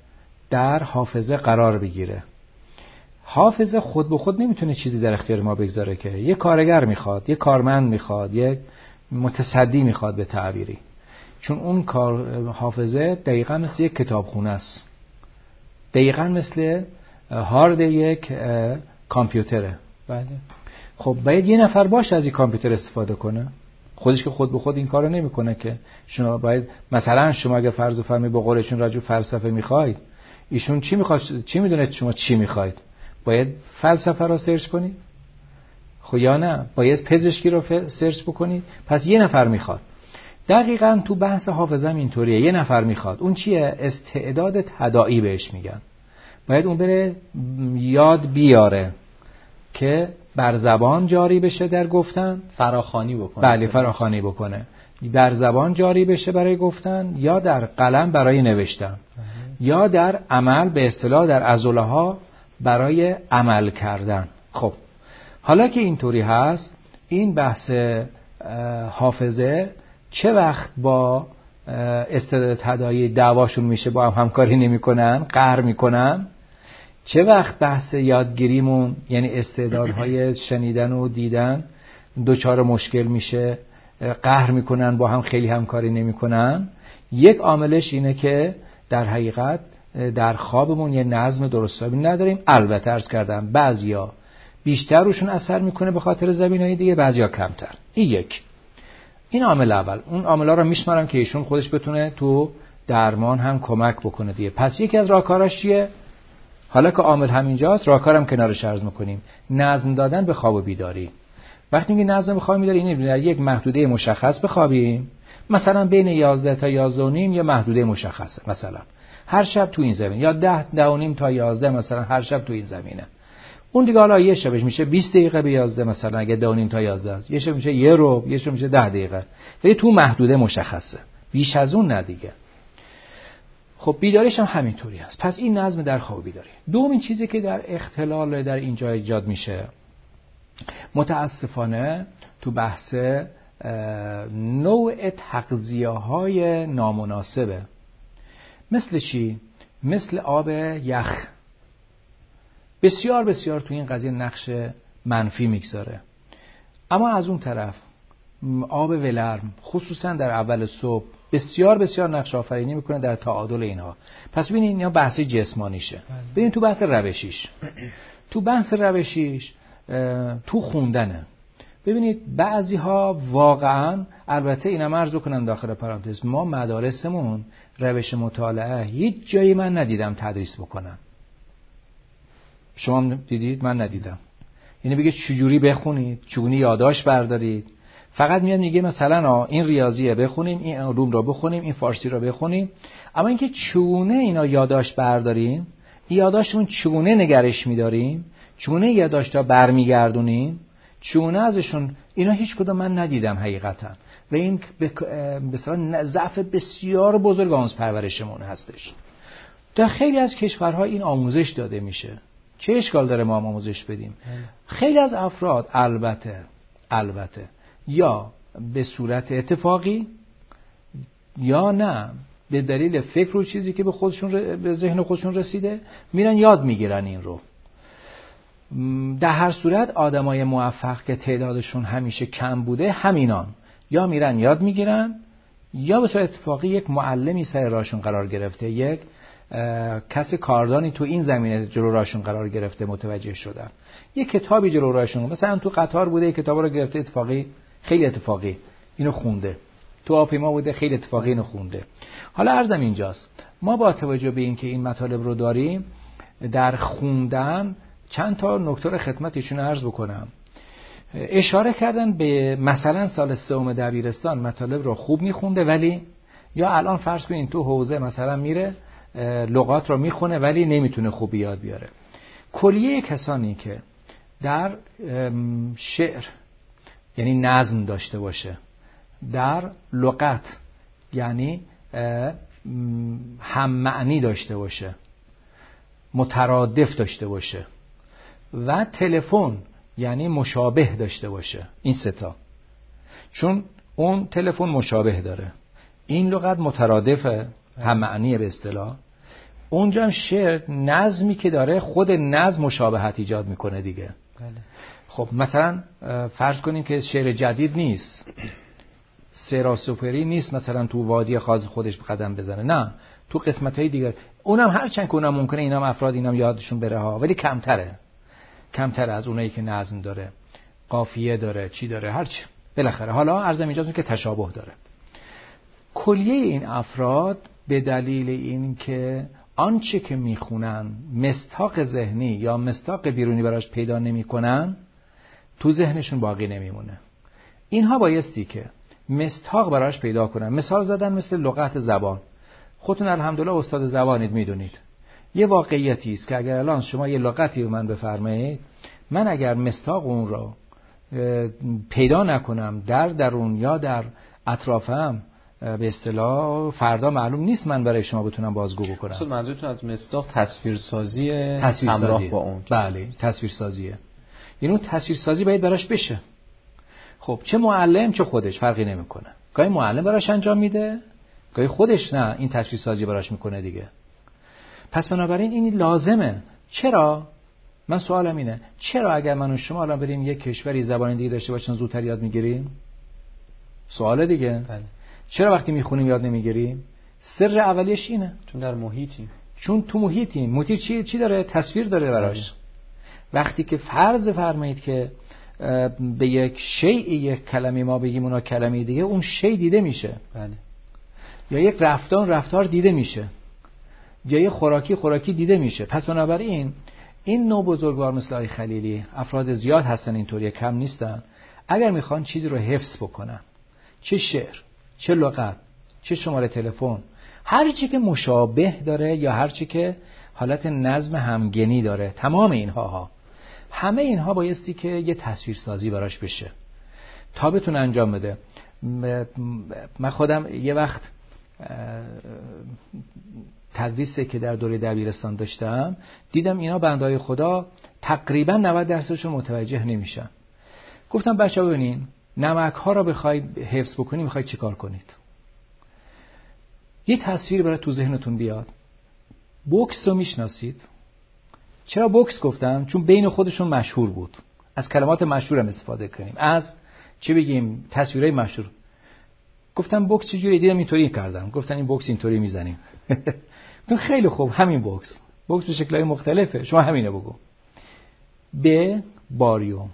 در حافظه قرار بگیره. حافظه خود به خود نمیتونه چیزی در اختیار ما بگذاره که یه کارگر میخواد، یه کارمند میخواد، یه متصدی میخواد به تعبیری. چون اون کار حافظه دقیقا مثل یک کتابخونه است، دقیقا مثل هارد یک کامپیوتره. بله. خب باید یه نفر باشه از این کامپیوتر استفاده کنه. خودش که خود به خود این کارو نمیکنه که. شما باید مثلا شما اگه فرض فرمی به قولشون راجع به فلسفه میخواید، ایشون چی میخواد، چی میدونه شما چی میخواید؟ باید فلسفه رو سرچ کنید؟ خب یا نه باید پزشکی رو سرچ بکنید؟ پس یه نفر میخواد. دقیقاً تو بحث حافظه هم اینطوریه، یه نفر میخواد. اون چیه؟ استعداد تداعی بهش میگن. باید اون بره یاد بیاره که بر زبان جاری بشه در گفتن،
فراخوانی بکنه.
بله فراخوانی بکنه. بر زبان جاری بشه برای گفتن، یا در قلم برای نوشتن، یا در عمل به اصطلاح در عضله ها برای عمل کردن. خب حالا که اینطوری هست، این بحث حافظه چه وقت با استعداد تداعی دعواشون میشه، با هم همکاری نمیکنن، قهر میکنن؟ چه وقت بحث یادگیریمون یعنی استعدادهای شنیدن و دیدن دوچار مشکل میشه، قهر میکنن، با هم خیلی همکاری نمیکنن؟ یک عاملش اینه که در حقیقت در خوابمون یه نظم درستابی نداریم. البته عرض کردم بعضیا بیشتر روشون اثر میکنه به خاطر زمینهای دیگه، بعضیا کمتر. این یک، این عامل اول. اون عاملا رو میشمارم که ایشون خودش بتونه تو درمان هم کمک بکنه دیگه. پس یکی از راهکاراش چیه؟ حالا که عامل همینجاست، راهکارم کنارش عرض میکنیم. نظم دادن به خواب و بیداری. وقتی میگی نظم به خواب و بیداری، اینه در یک محدوده مشخص بخوابیم، مثلا بین یازده تا یازده و نیم یا محدوده مشخصه، مثلا هر شب تو این زمین، یا ده ده و نیم تا یازده مثلا هر شب تو این زمینه. اون دیگه حالا یه شبش میشه بیست دقیقه به یازده مثلا، اگه ده و نیم تا یازده است، یه شب میشه یه رو، یه شب میشه ده دقیقه. ولی تو محدوده مشخصه، بیش از اون نه دیگه. خب بیداریش هم همینطوری هست. پس این نظم در خواب بیداری. دومین چیزی که در اختلال در اینجا ایجاد میشه متاسفانه تو بحث نوع تغذیه‌های نامناسبه. مثل چی؟ مثل آب یخ. بسیار بسیار تو این قضیه نقش منفی میگذاره. اما از اون طرف آب ولرم خصوصا در اول صبح بسیار بسیار نقش آفرینی میکنه در تعادل اینها. پس ببینید اینا بحث جسمانیشه. ببینید تو بحث روشیش. تو بحث روشیش تو خوندنه. ببینید بعضی ها واقعا، البته اینم عرض کنم داخل پرانتز، ما مدارسمون روش مطالعه هیچ جایی من ندیدم تدریس بکنن. شما دیدید؟ من ندیدم. یعنی بگه چجوری بخونید، چگونه یادداشت بردارید. فقط میاد میگه مثلا این ریاضیه بخونیم، این علوم رو بخونیم، این فارسی رو بخونیم. اما اینکه چگونه اینا یادداشت برداریم، این یادداشتمون چگونه نگرش می‌داریم، چگونه یادداشت‌ها برمیگردونیم، چگونه ازشون، اینا هیچ کدوم من ندیدم حقیقتا. و این به اصطلاح ضعف بسیار بزرگ آموزش پرورشمون هستش. در خیلی از کشورها این آموزش داده میشه. چه اشکال داره ما آموزش بدیم؟ خیلی از افراد البته البته یا به صورت اتفاقی یا نه به دلیل فکر و چیزی که به خودشون به ذهن خودشون رسیده میرن یاد میگیرن این رو. در هر صورت آدمای موفق که تعدادشون همیشه کم بوده همینان، یا میرن یاد میگیرن یا به صورت اتفاقی یک معلمی سر راهشون قرار گرفته، یک کسی کاردانی تو این زمینه جلو راهشون قرار گرفته، متوجه شدن، یک کتابی جلو راهشون، مثلا تو قطار بوده یک کتاب رو گرفته اتفاقی، خیلی اتفاقی اینو خونده، تو هواپیما بوده خیلی اتفاقی اینو خونده. حالا عرضم اینجاست، ما با توجه به اینکه این مطالب رو داریم در خوندن چند تا نکته رو خدمتشون عرض بکنم. اشاره کردن به مثلا سال سوم دبیرستان مطالب رو خوب میخونده، ولی یا الان فرض کنین تو حوزه مثلا میره لغات رو میخونه ولی نمیتونه خوب یاد بیاره. کلیه کسانی که در شعر یعنی نظم داشته باشه، در لغت یعنی هم معنی داشته باشه، مترادف داشته باشه و تلفن یعنی مشابه داشته باشه، این سه تا، چون اون تلفن مشابه داره، این لغت مترادفه، هم معنیه به اصطلاح، اونجا هم شعر نظمی که داره خود نظم مشابهت ایجاد میکنه دیگه.
بله.
خب مثلا فرض کنیم که شعر جدید نیست، سراسوپری نیست، مثلا تو وادی خاص خودش قدم بزنه، نه تو قسمت‌های دیگر اونم هرچند که اونم ممکنه اینام افراد اینام یادشون بره ها، ولی کمتره، کمتره از اونایی که نظم داره، قافیه داره، چی داره، هرچی. بالاخره حالا عرضم اینجاست که تشابه داره. کلیه این افراد به دلیل این که آنچه که میخونن مصداق ذهنی یا مصداق بیرونی براش پیدا نمیکنن، تو ذهنشون باقی نمیمونه. اینها بایستی که مصداق براش پیدا کنن. مثال زدن مثل لغت زبان. خودتون الحمدلله استاد زبانید، میدونید یه واقعیتی است که اگر الان شما یه لغتی رو من بفرمایید، من اگر مصداق اون رو پیدا نکنم در درون یا در اطرافم، به اصطلاح فردا معلوم نیست من برای شما بتونم بازگو بکنم.
اصلا منظورتون از مصداق تصویرسازی
همراه
تصویر با اون؟
بله، تصویرسازیه. یعنی اون تصویرسازی باید براش بشه. خب چه معلم چه خودش فرقی نمیکنه. گاهی معلم براش انجام میده، گاهی خودش نه این تصویرسازی براش میکنه دیگه. پس بنابراین این لازمه. چرا؟ من سوالم اینه، چرا اگر من و شما الان بریم یک کشوری زبان دیگه داشته باشن زودتر یاد میگیریم؟ سوال دیگه.
بله.
چرا وقتی میخونیم یاد نمیگیریم؟ سر اولیش اینه،
چون در محیطیم.
چون تو محیطیم. محیط چی چی داره؟ تصویر داره براش. بله. وقتی که فرض فرمایید که به یک شیء یک کلمه ما بگیم اونا کلمه دیگه، اون شیء دیده میشه.
بله.
یا یک رفتار رفتار دیده میشه، یا یک خوراکی خوراکی دیده میشه. پس بنابراین این نوع بزرگوار مثل آقای خلیلی، افراد زیاد هستن اینطوری، کم نیستن، اگر میخوان چیزی رو حفظ بکنن، چه شعر، چه لغت، چه شماره تلفن، هر چی که مشابه داره یا هر چی که حالت نظم همگنی داره، تمام اینها ها همه اینها بایستی که یه تصویرسازی براش بشه تا بتونه انجام بده. من خودم یه وقت تدریسی که در دوره دبیرستان داشتم، دیدم اینا بندهای خدا تقریبا نود درصدشون متوجه نمیشن. گفتم بچه ها ببینین، نمک ها را بخوای حفظ بکنی میخوای چیکار کنید؟ یه تصویر برای تو ذهنتون بیاد. بوکس رو میشناسید؟ چرا بوکس گفتم؟ چون بین خودشون مشهور بود. از کلمات مشهور هم استفاده کنیم، از چه بگیم تصویرهای مشهور. گفتم بوکس چجوری؟ دیدم اینطوری کردم، گفتن این بوکس اینطوری میزنیم. گفتم خیلی خوب، همین بوکس. بوکس به شکل‌های مختلفه، شما همینو بگو. ب باریوم،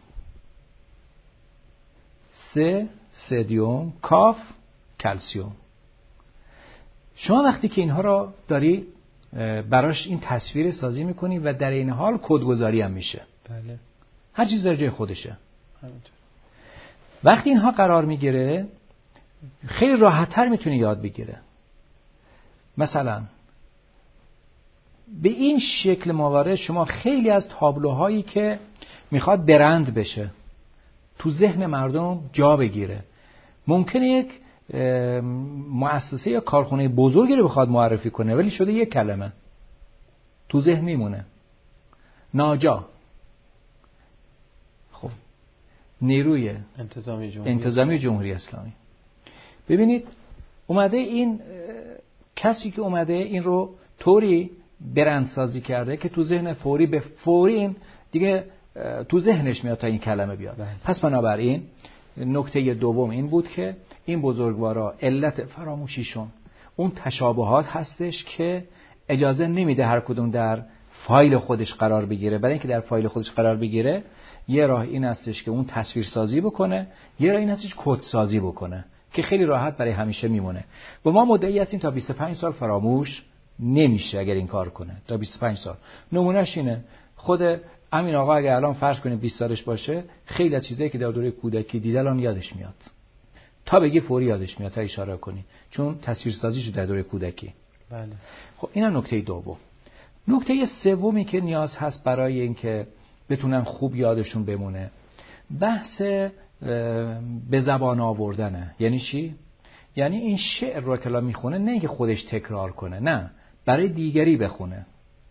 س سدیوم، کاف کلسیوم. شما وقتی که اینها را داری براش این تصویر سازی میکنی و در این حال کدگذاری هم میشه.
بله.
هر چیز در جای خودشه.
همینطور.
وقتی اینها قرار میگیره خیلی راحت‌تر میتونی یاد بگیره. مثلا به این شکل موارد شما خیلی از تابلوهایی که میخواد برند بشه تو ذهن مردم جا بگیره، ممکنه یک مؤسسه یا کارخونه بزرگی رو بخواد معرفی کنه ولی شده یک کلمه تو ذهن میمونه. ناجا، خب نیروی
انتظامی جمهوری,
انتظامی جمهوری اسلامی. ببینید اومده این کسی که اومده این رو طوری برندسازی کرده که تو ذهن فوری به فوری این دیگه تو ذهنش میاد تا این کلمه بیاد. بله. پس بنابراین نکته دوم این بود که این بزرگوارا علت فراموشیشون اون تشابهات هستش که اجازه نمیده هر کدوم در فایل خودش قرار بگیره. برای اینکه در فایل خودش قرار بگیره یه راه این هستش که اون تصویر سازی بکنه، یه راه این هستش کد سازی بکنه که خیلی راحت برای همیشه میمونه. و ما مدعی هستیم تا بیست و پنج سال فراموش نمیشه اگر این کار کنه. تا بیست و پنج سال. نمونهش اینه، خود همین آقا اگر الان فرض کنیم بیست سالش باشه، خیلی از چیزایی که در دوره کودکی دیده الان یادش میاد. تا بگی فوری یادش میاد، تا اشاره کنی، چون تصویرسازیشو در دوره کودکی.
بله.
خب اینم نکته دوم. نکته سومی که نیاز هست برای اینکه بتونن خوب یادشون بمونه، بحث به زبان آوردنه. یعنی چی؟ یعنی این شعر رو که میخونه نه اینکه خودش تکرار کنه، نه، برای دیگری بخونه.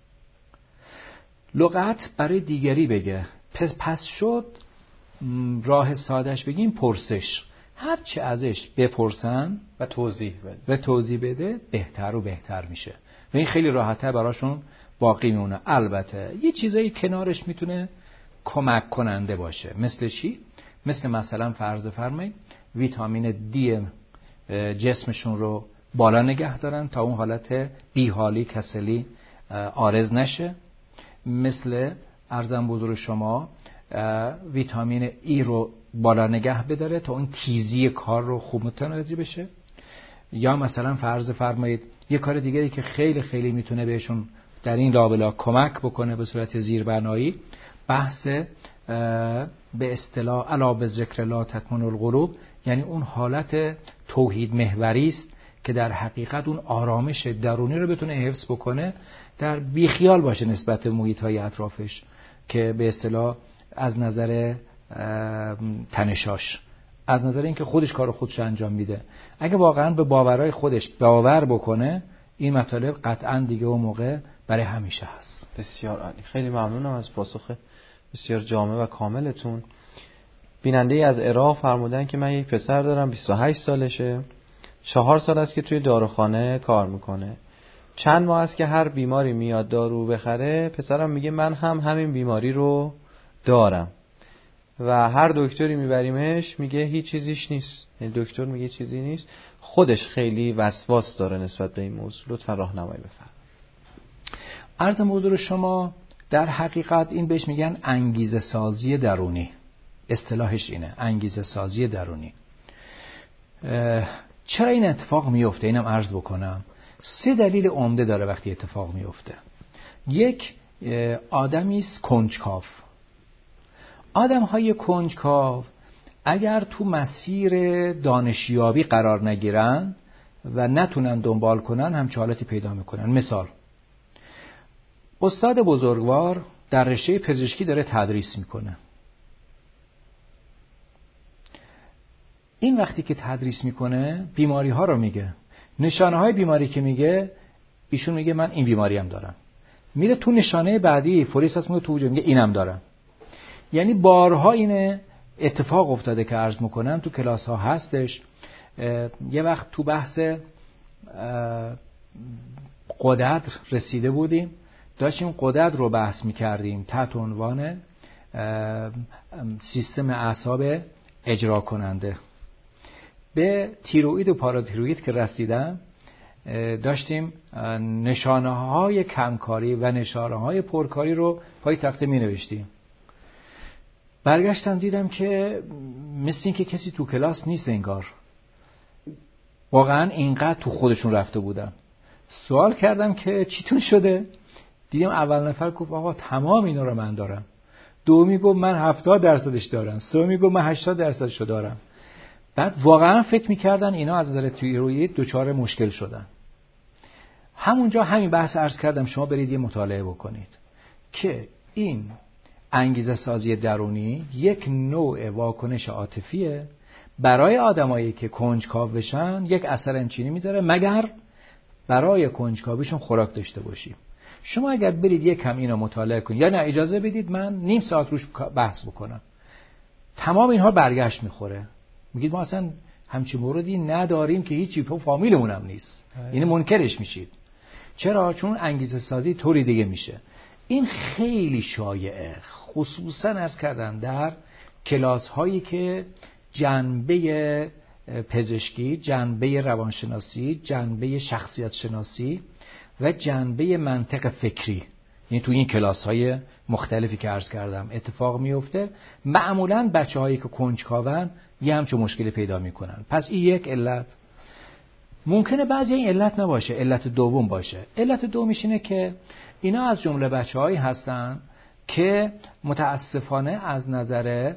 لغت برای دیگری بگه. پس پس شد راه سادهش بگیم پرسش. هر چه ازش بپرسن
و توضیح بده
و توضیح بده بهتر و بهتر میشه و این خیلی راحته براشون باقی میمونه. البته یه چیزایی کنارش میتونه کمک کننده باشه. مثل چی؟ مثل مثلا فرض فرمایید ویتامین دی جسمشون رو بالا نگه دارن تا اون حالت بیحالی کسلی عارض نشه. مثل عرضم بزرگ شما ویتامین ای رو بالا نگه بداره تا اون تیزی کار رو خوب متوجه بشه. یا مثلا فرض فرمایید یه کار دیگری که خیلی خیلی میتونه بهشون در این لابلا کمک بکنه به صورت زیربنایی، بحث به اصطلاح الا به ذکر لا تکمن القلوب، یعنی اون حالت توحید محوری است که در حقیقت اون آرامش درونی رو بتونه حفظ بکنه، در بیخیال باشه نسبت محیط‌های اطرافش که به اصطلاح از نظر تنشاش، از نظر اینکه خودش کار خودش انجام میده. اگه واقعا به باورهای خودش باور بکنه این مطالب قطعا دیگه اون موقع برای همیشه هست.
بسیار عالی، خیلی ممنونم از پاسخ بسیار جامع و کاملتون. بیننده از عراق فرمودن که من یک پسر دارم بیست و هشت سالشه، چهار سال است که توی داروخانه کار میکنه. چند ماه است که هر بیماری میاد دارو بخره، پسرم میگه من هم همین بیماری رو دارم و هر دکتری میبریمش میگه هیچ چیزیش نیست، یعنی دکتر میگه چیزی نیست. خودش خیلی وسواس داره نسبت به این موضوع. لطفا راهنمایی بفرمایید.
عرض موضوع شما در حقیقت این بهش میگن انگیزه سازی درونی، اصطلاحش اینه، انگیزه سازی درونی. چرا این اتفاق میفته؟ اینم عرض بکنم. سه دلیل عمده داره وقتی اتفاق میفته. یک، آدمی است کنجکاو. آدم های کنجکاو اگر تو مسیر دانشیابی قرار نگیرن و نتونن دنبال کنن همچه حالتی پیدا میکنن. مثال، استاد بزرگوار در رشته پزشکی داره تدریس میکنه. این وقتی که تدریس میکنه بیماری ها رو میگه، نشانه های بیماری که میگه ایشون میگه من این بیماری هم دارم، میره تو نشانه بعدی فوریساس میگه تو میگه اینم دارم. یعنی بارها این اتفاق افتاده که عرض میکنم تو کلاس ها هستش. یه وقت تو بحث قدرت رسیده بودیم، داشتیم قدرت رو بحث میکردیم تحت عنوان سیستم اعصاب اجرا کننده. به تیروئید و پاراتیروئید که رسیدم داشتیم نشانه های کمکاری و نشانه های پرکاری رو پای تخته می نوشتیم. برگشتم دیدم که مثل این که کسی تو کلاس نیست انگار. واقعا اینقدر تو خودشون رفته بودن. سوال کردم که چیتون شده؟ دیدم اول نفر گفت آقا تمام اینا رو من دارم. دومی گفت من هفتاد درصدش دارم. سومی گفت من هشتاد درصدشو دارم. بعد واقعا فکر میکردن اینا از نظر تیروئید دچار مشکل شدن. همونجا همین بحث عرض کردم شما برید یه مطالعه بکنید که این انگیزه سازی درونی یک نوع واکنش عاطفیه برای آدمایی که کنجکاو بشن، یک اثر انچینی میذاره مگر برای کنجکاویشون خوراک داشته باشیم. شما اگر برید یک کم اینو مطالعه کنید یا نه اجازه بدید من نیم ساعت روش بحث بکنم، تمام اینها برگشت میخوره. میگید ما اصلا همچین موردی نداریم که هیچی، تو فامیلمون هم نیست. یعنی منکرش میشید. چرا؟ چون انگیزه سازی طوری دیگه میشه. این خیلی شایعه، خصوصا عرض کردم در کلاس هایی که جنبه پزشکی، جنبه روانشناسی، جنبه شخصیت شناسی و جنبه منطق فکری، یعنی تو این کلاس های مختلفی که عرض کردم اتفاق میفته. معمولا بچه هایی که کنجکاون یه همچون مشکلی پیدا میکنن. پس این یک علت. ممکنه بعضی این علت نباشه، علت دوم باشه. علت دومیش اینه که اینا از جمله بچه هایی هستن که متاسفانه از نظر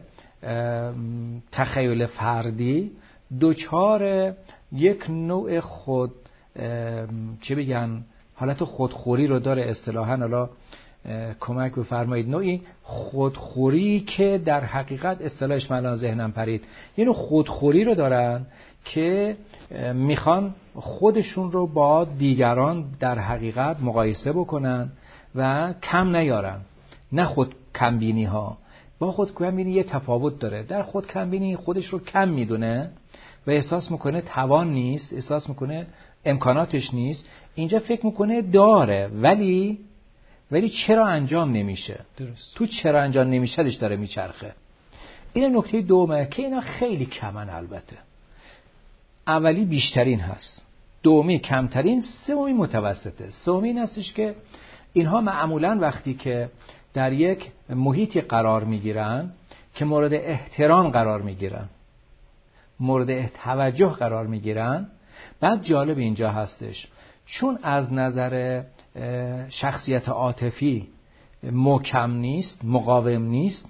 تخیل فردی دوچار یک نوع خود چه بگن حالت خودخوری رو داره. اصطلاحاً حالا کمک بفرمایید، نوعی خودخوری که در حقیقت اصطلاحش من الان ذهنم پرید، یعنی خودخوری رو دارن که میخوان خودشون رو با دیگران در حقیقت مقایسه بکنن و کم نیارن. نه خود کمبینی ها، با خود کمبینی یه تفاوت داره. در خود کمبینی خودش رو کم میدونه و احساس میکنه توان نیست، احساس میکنه امکاناتش نیست، اینجا فکر میکنه داره ولی ولی چرا انجام نمیشه.
درست.
تو چرا انجام نمیشهش داره میچرخه. این نکته دومه که اینا خیلی کمن، البته اولی بیشترین هست، دومی کمترین، سومی متوسطه. سومی این هستش که اینها معمولاً وقتی که در یک محیطی قرار میگیرن که مورد احترام قرار میگیرن، مورد توجه قرار میگیرن، بعد جالب اینجا هستش چون از نظر شخصیت عاطفی محکم نیست، مقاوم نیست،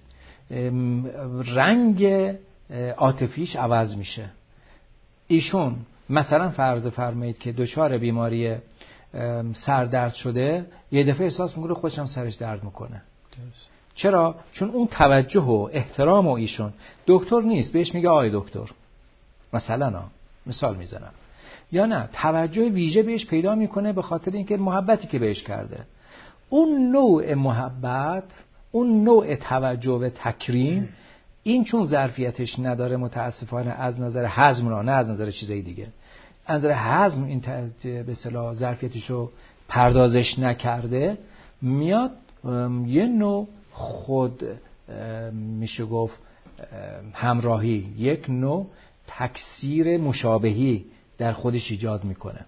رنگ عاطفیش عوض میشه. ایشون مثلا فرض فرمایید که دچار بیماری سردرد شده، یه دفعه احساس میکنه خودشم سرش درد میکنه. چرا؟ چون اون توجه و احترام و ایشون دکتر نیست، بهش میگه آی دکتر مثلا، مثال میزنم، یا نه توجه ویژه بهش پیدا میکنه به خاطر اینکه محبتی که بهش کرده. اون نوع محبت، اون نوع توجه و تکریم، این چون ظرفیتش نداره متاسفانه از نظر هضم را، نه از نظر چیزای دیگه، از نظر هضم این به اصطلاح ظرفیتشو پردازش نکرده، میاد یه نوع خود میشه گفت همراهی، یک نوع تکثیر مشابهی در خودش ایجاد میکنه.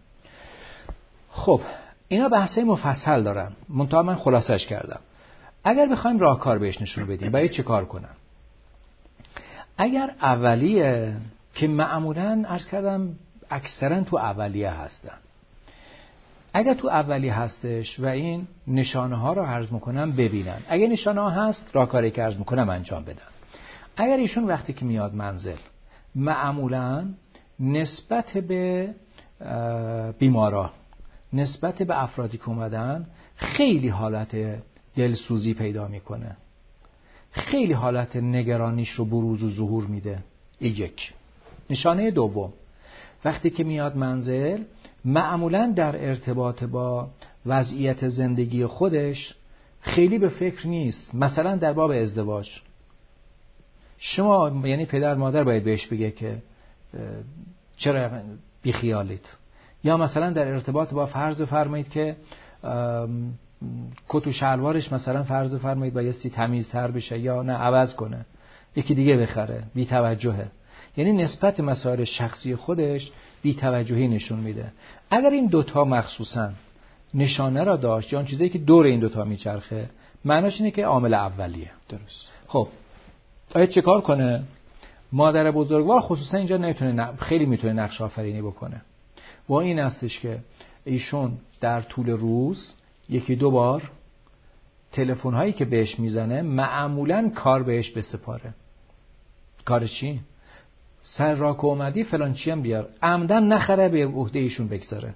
خب اینا بحثای مفصل دارن، منتها من خلاصش کردم. اگر بخوایم راهکار بهش نشون بدیم باید چه کار کنم؟ اگر اولیه که معمولاً عرض کردم اکثرا تو اولیه هستن، اگر تو اولیه هستش و این نشانه ها رو عرض میکنم ببینن، اگر نشانه ها هست راهکاری که عرض میکنم انجام بدن. اگر ایشون وقتی که میاد منزل معمولاً نسبت به بیمارا، نسبت به افرادی که اومدن خیلی حالت دلسوزی پیدا میکنه، خیلی حالت نگرانیش رو بروز و ظهور میده. یک. نشانه دوم، وقتی که میاد منزل معمولاً در ارتباط با وضعیت زندگی خودش خیلی به فکر نیست. مثلا در باب ازدواج شما یعنی پدر مادر باید بهش بگه که چرا بیخیالید، یا مثلا در ارتباط با فرض فرمایید که کت و شلوارش مثلا فرض فرمایید بایستی تمیزتر بشه یا نه عوض کنه، یکی دیگه بخره، بی توجهه. یعنی نسبت مسائل شخصی خودش بی توجهی نشون میده. اگر این دوتا مخصوصا نشانه را داشت یا اون چیزایی که دور این دوتا میچرخه، معناش اینه که عامل اولیه.
درست.
خب باید چه کار کنه؟ مادر بزرگوار خصوصا اینجا نمیتونه، خیلی میتونه نقش آفرینی بکنه. و این هستش که ایشون در طول روز یکی دو بار تلفن هایی که بهش میزنه معمولاً کار بهش بسپاره. کار چی؟ سر را که اومدی فلان چی هم بیار، عمدن نخره به عهده ایشون بگذاره.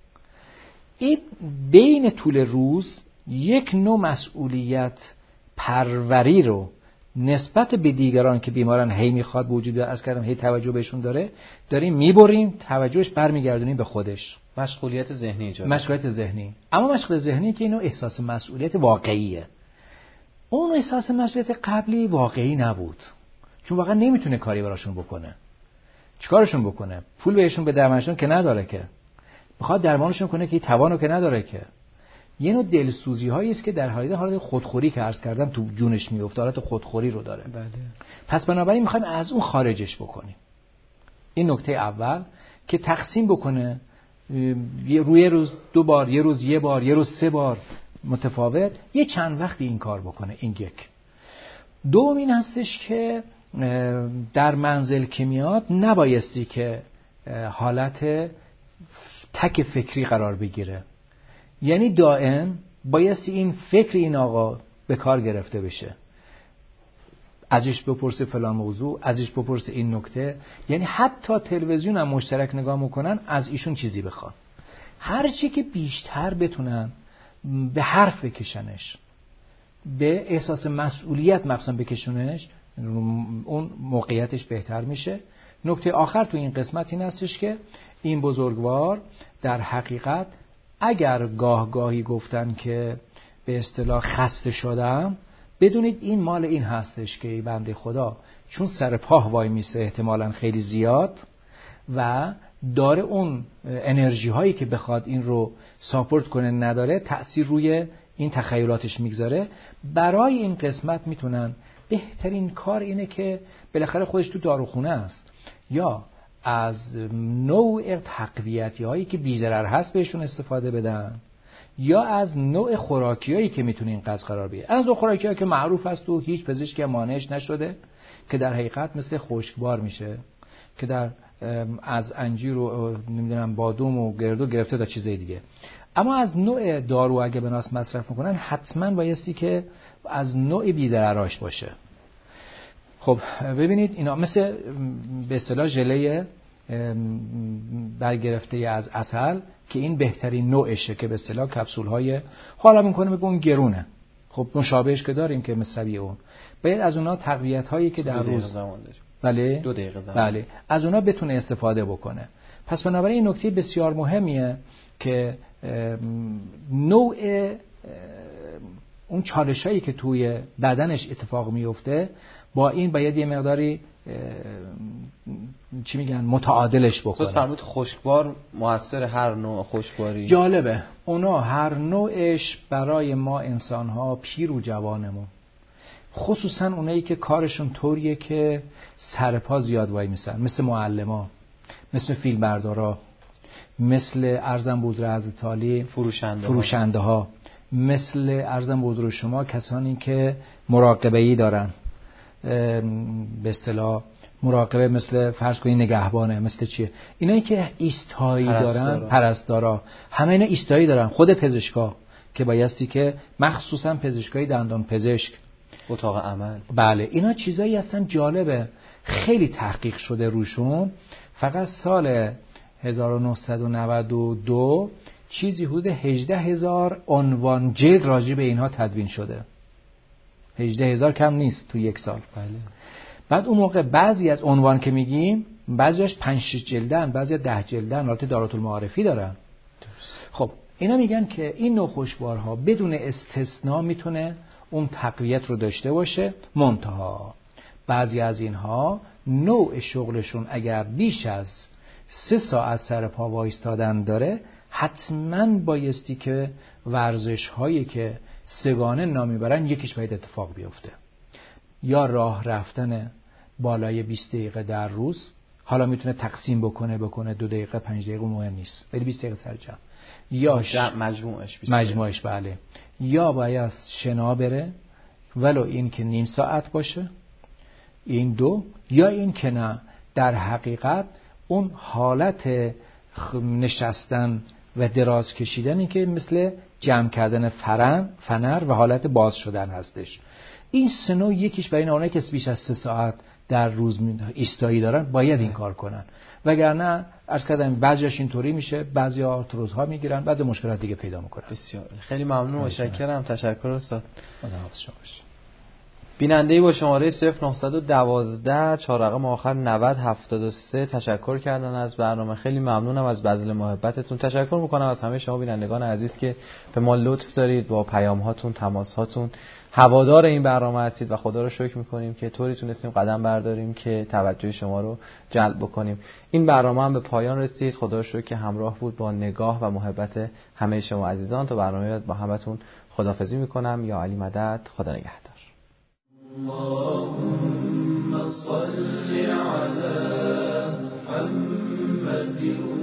این بین طول روز یک نوع مسئولیت پروری رو نسبت به دیگران که بیماران هی میخواد به وجود بیاد، از کردم هی توجه بهشون داره، داریم میبریم، توجهش برمیگردونیم به خودش.
مشغولیت ذهنی ایجاد.
مشغولیت ذهنی. اما مشغولیت ذهنی که اینو احساس مسئولیت واقعیه. اون احساس مسئولیت قبلی واقعی نبود، چون واقعا نمیتونه کاری براشون بکنه. چیکارشون بکنه؟ پول بهشون بده درمانشون که نداره، که میخواد درمانشون کنه که توانو که نداره، که یه نوع دلسوزی هایی است که در حالت حالت خودخوری که عرض کردم تو جونش میفته، حالت خودخوری رو داره.
بله.
پس بنابراین میخوایم از اون خارجش بکنیم. این نکته اول که تقسیم بکنه روی روز دو بار، یه روز یه بار، یه روز سه بار متفاوت، یه چند وقتی این کار بکنه. این یک. دوم این هستش که در منزل که میاد نبایستی که حالت تک فکری قرار بگیره. یعنی دائم بایستی این فکر این آقا به کار گرفته بشه، ازش بپرسه فلان موضوع، ازش بپرسه این نکته. یعنی حتی تلویزیون هم مشترک نگاه میکنن، از ایشون چیزی بخوان. هر چی که بیشتر بتونن به حرف بکشنش، به احساس مسئولیت مخصوصا بکشونش، اون موقعیتش بهتر میشه. نکته آخر تو این قسمت این هستش که این بزرگوار در حقیقت اگر گاه گاهی گفتن که به اصطلاح خسته شدم، بدونید این مال این هستش که ای بنده خدا چون سر پاه وای میسه احتمالاً خیلی زیاد، و داره اون انرژی هایی که بخواد این رو ساپورت کنه نداره، تأثیر روی این تخیلاتش میگذاره. برای این قسمت میتونن بهترین کار اینه که بالاخره خودش تو داروخونه است، یا از نوع تقویتی هایی که بی‌ضرر هست بهشون استفاده بدن، یا از نوع خوراکی هایی که میتونه این قضا قرار بگیره. از نوع خوراکی هایی که معروف است و هیچ پزشکی مانعش نشده، که در حقیقت مثل خشکبار میشه، که در از انجیر و نمیدونم بادوم و گردو گرفته تا چیزای دیگه. اما از نوع دارو اگه بناس مصرف میکنن حتما بایستی که از نوع بی‌ضرراش باشه. خب ببینید اینا مثل به اصطلاح ژله برگرفته از عسل که این بهترین نوعشه، که به اصطلاح کپسول های حالا میکنه میگه اون گرونه. خب مشابهش که داریم که مثل اون باید از اونها تقویت هایی که در روز
زمان داریم.
بله
دو دقیقه زمان.
بله از اونها بتونه استفاده بکنه. پس بنابراین این نکته بسیار مهمیه که نوع اون چالش هایی که توی بدنش اتفاق میفته با این باید یه مقداری چی میگن متعادلش بکنه.
تو فرمود خشکبار موثر هر نوع خشکباری.
جالبه اونا هر نوعش برای ما انسان ها پیر و جوانمون، خصوصا اونایی که کارشون طوریه که سرپا زیاد وای میسن، مثل معلما، مثل فیلمبردارا، مثل ارزم بزرگ حضرت عالی
فروشنده,
فروشنده ها. ها مثل ارزم بزرگ شما کسانی که مراقبه‌ای دارن، به اصطلاح مراقبه مثل فرض کنید نگهبانه، مثل چیه اینایی که ایستایی دارن، پرستارا، همه اینا ایستایی دارن. خود پزشکا که بایستی که مخصوصا پزشکای دندان پزشک،
اتاق عمل،
بله اینا چیزایی هستن جالبه، خیلی تحقیق شده روشون. فقط سال هزار و نهصد و نود و دو چیزی حدود هجده هزار عنوان جلد راجع به اینها تدوین شده. هجده هزار کم نیست تو یک سال.
بله.
بعد اون موقع بعضی از عنوان که میگیم بعضیش پنج شش جلدن، بعضی ده جلدن، البته دارالمعارفی دارن. خب اینا میگن که این نوع خشکبارها بدون استثناء میتونه اون تقویت رو داشته باشه، منتها بعضی از اینها نوع شغلشون اگر بیش از سه ساعت سر پا وایستادن داره، حتما بایستی که ورزش هایی که سگانه نامیبرن یکیش باید اتفاق بیفته، یا راه رفتن بالای بیست دقیقه در روز. حالا میتونه تقسیم بکنه بکنه دو دقیقه پنج دقیقه مهم نیست، ولی بیست دقیقه سر جمع، یا
مجموعش
مجموعش بله، یا باید شنا بره ولو این که نیم ساعت باشه، این دو، یا این که نه در حقیقت اون حالت نشستن و دراز کشیدن این که مثل جمع کردن فرن فنر و حالت باز شدن هستش. این سنو یکیش برای اونایی که بیش از سه ساعت در روز ایستایی دارن باید این کار کنن، وگرنه عرض کردم بعضیش اینطوری میشه، بعضی آرتروزها میگیرن، بعضی مشکلات دیگه پیدا میکنن.
بسیار خیلی ممنون و متشکرم. تشکر استاد.
خدا حافظ شما باشه.
بیننده‌ای با شماره صفر نه یک دو چهار رقم آخر نود هفتاد و سه تشکر کردن از برنامه. خیلی ممنونم از بذل محبتتون. تشکر میکنم از همه شما بینندگان عزیز که به ما لطف دارید، با پیام هاتون، تماس هاتون هوادار این برنامه هستید و خدا رو شکر میکنیم که طوری تونستیم قدم برداریم که توجه شما رو جلب بکنیم. این برنامه هم به پایان رسید. خدا رو شکر که همراه بود با نگاه و محبت همه شما عزیزان. تا برنامه بعد با همتون خداحافظی میکنم. یا علی مدد. خدا نگهدار.
اللهم صل على محمد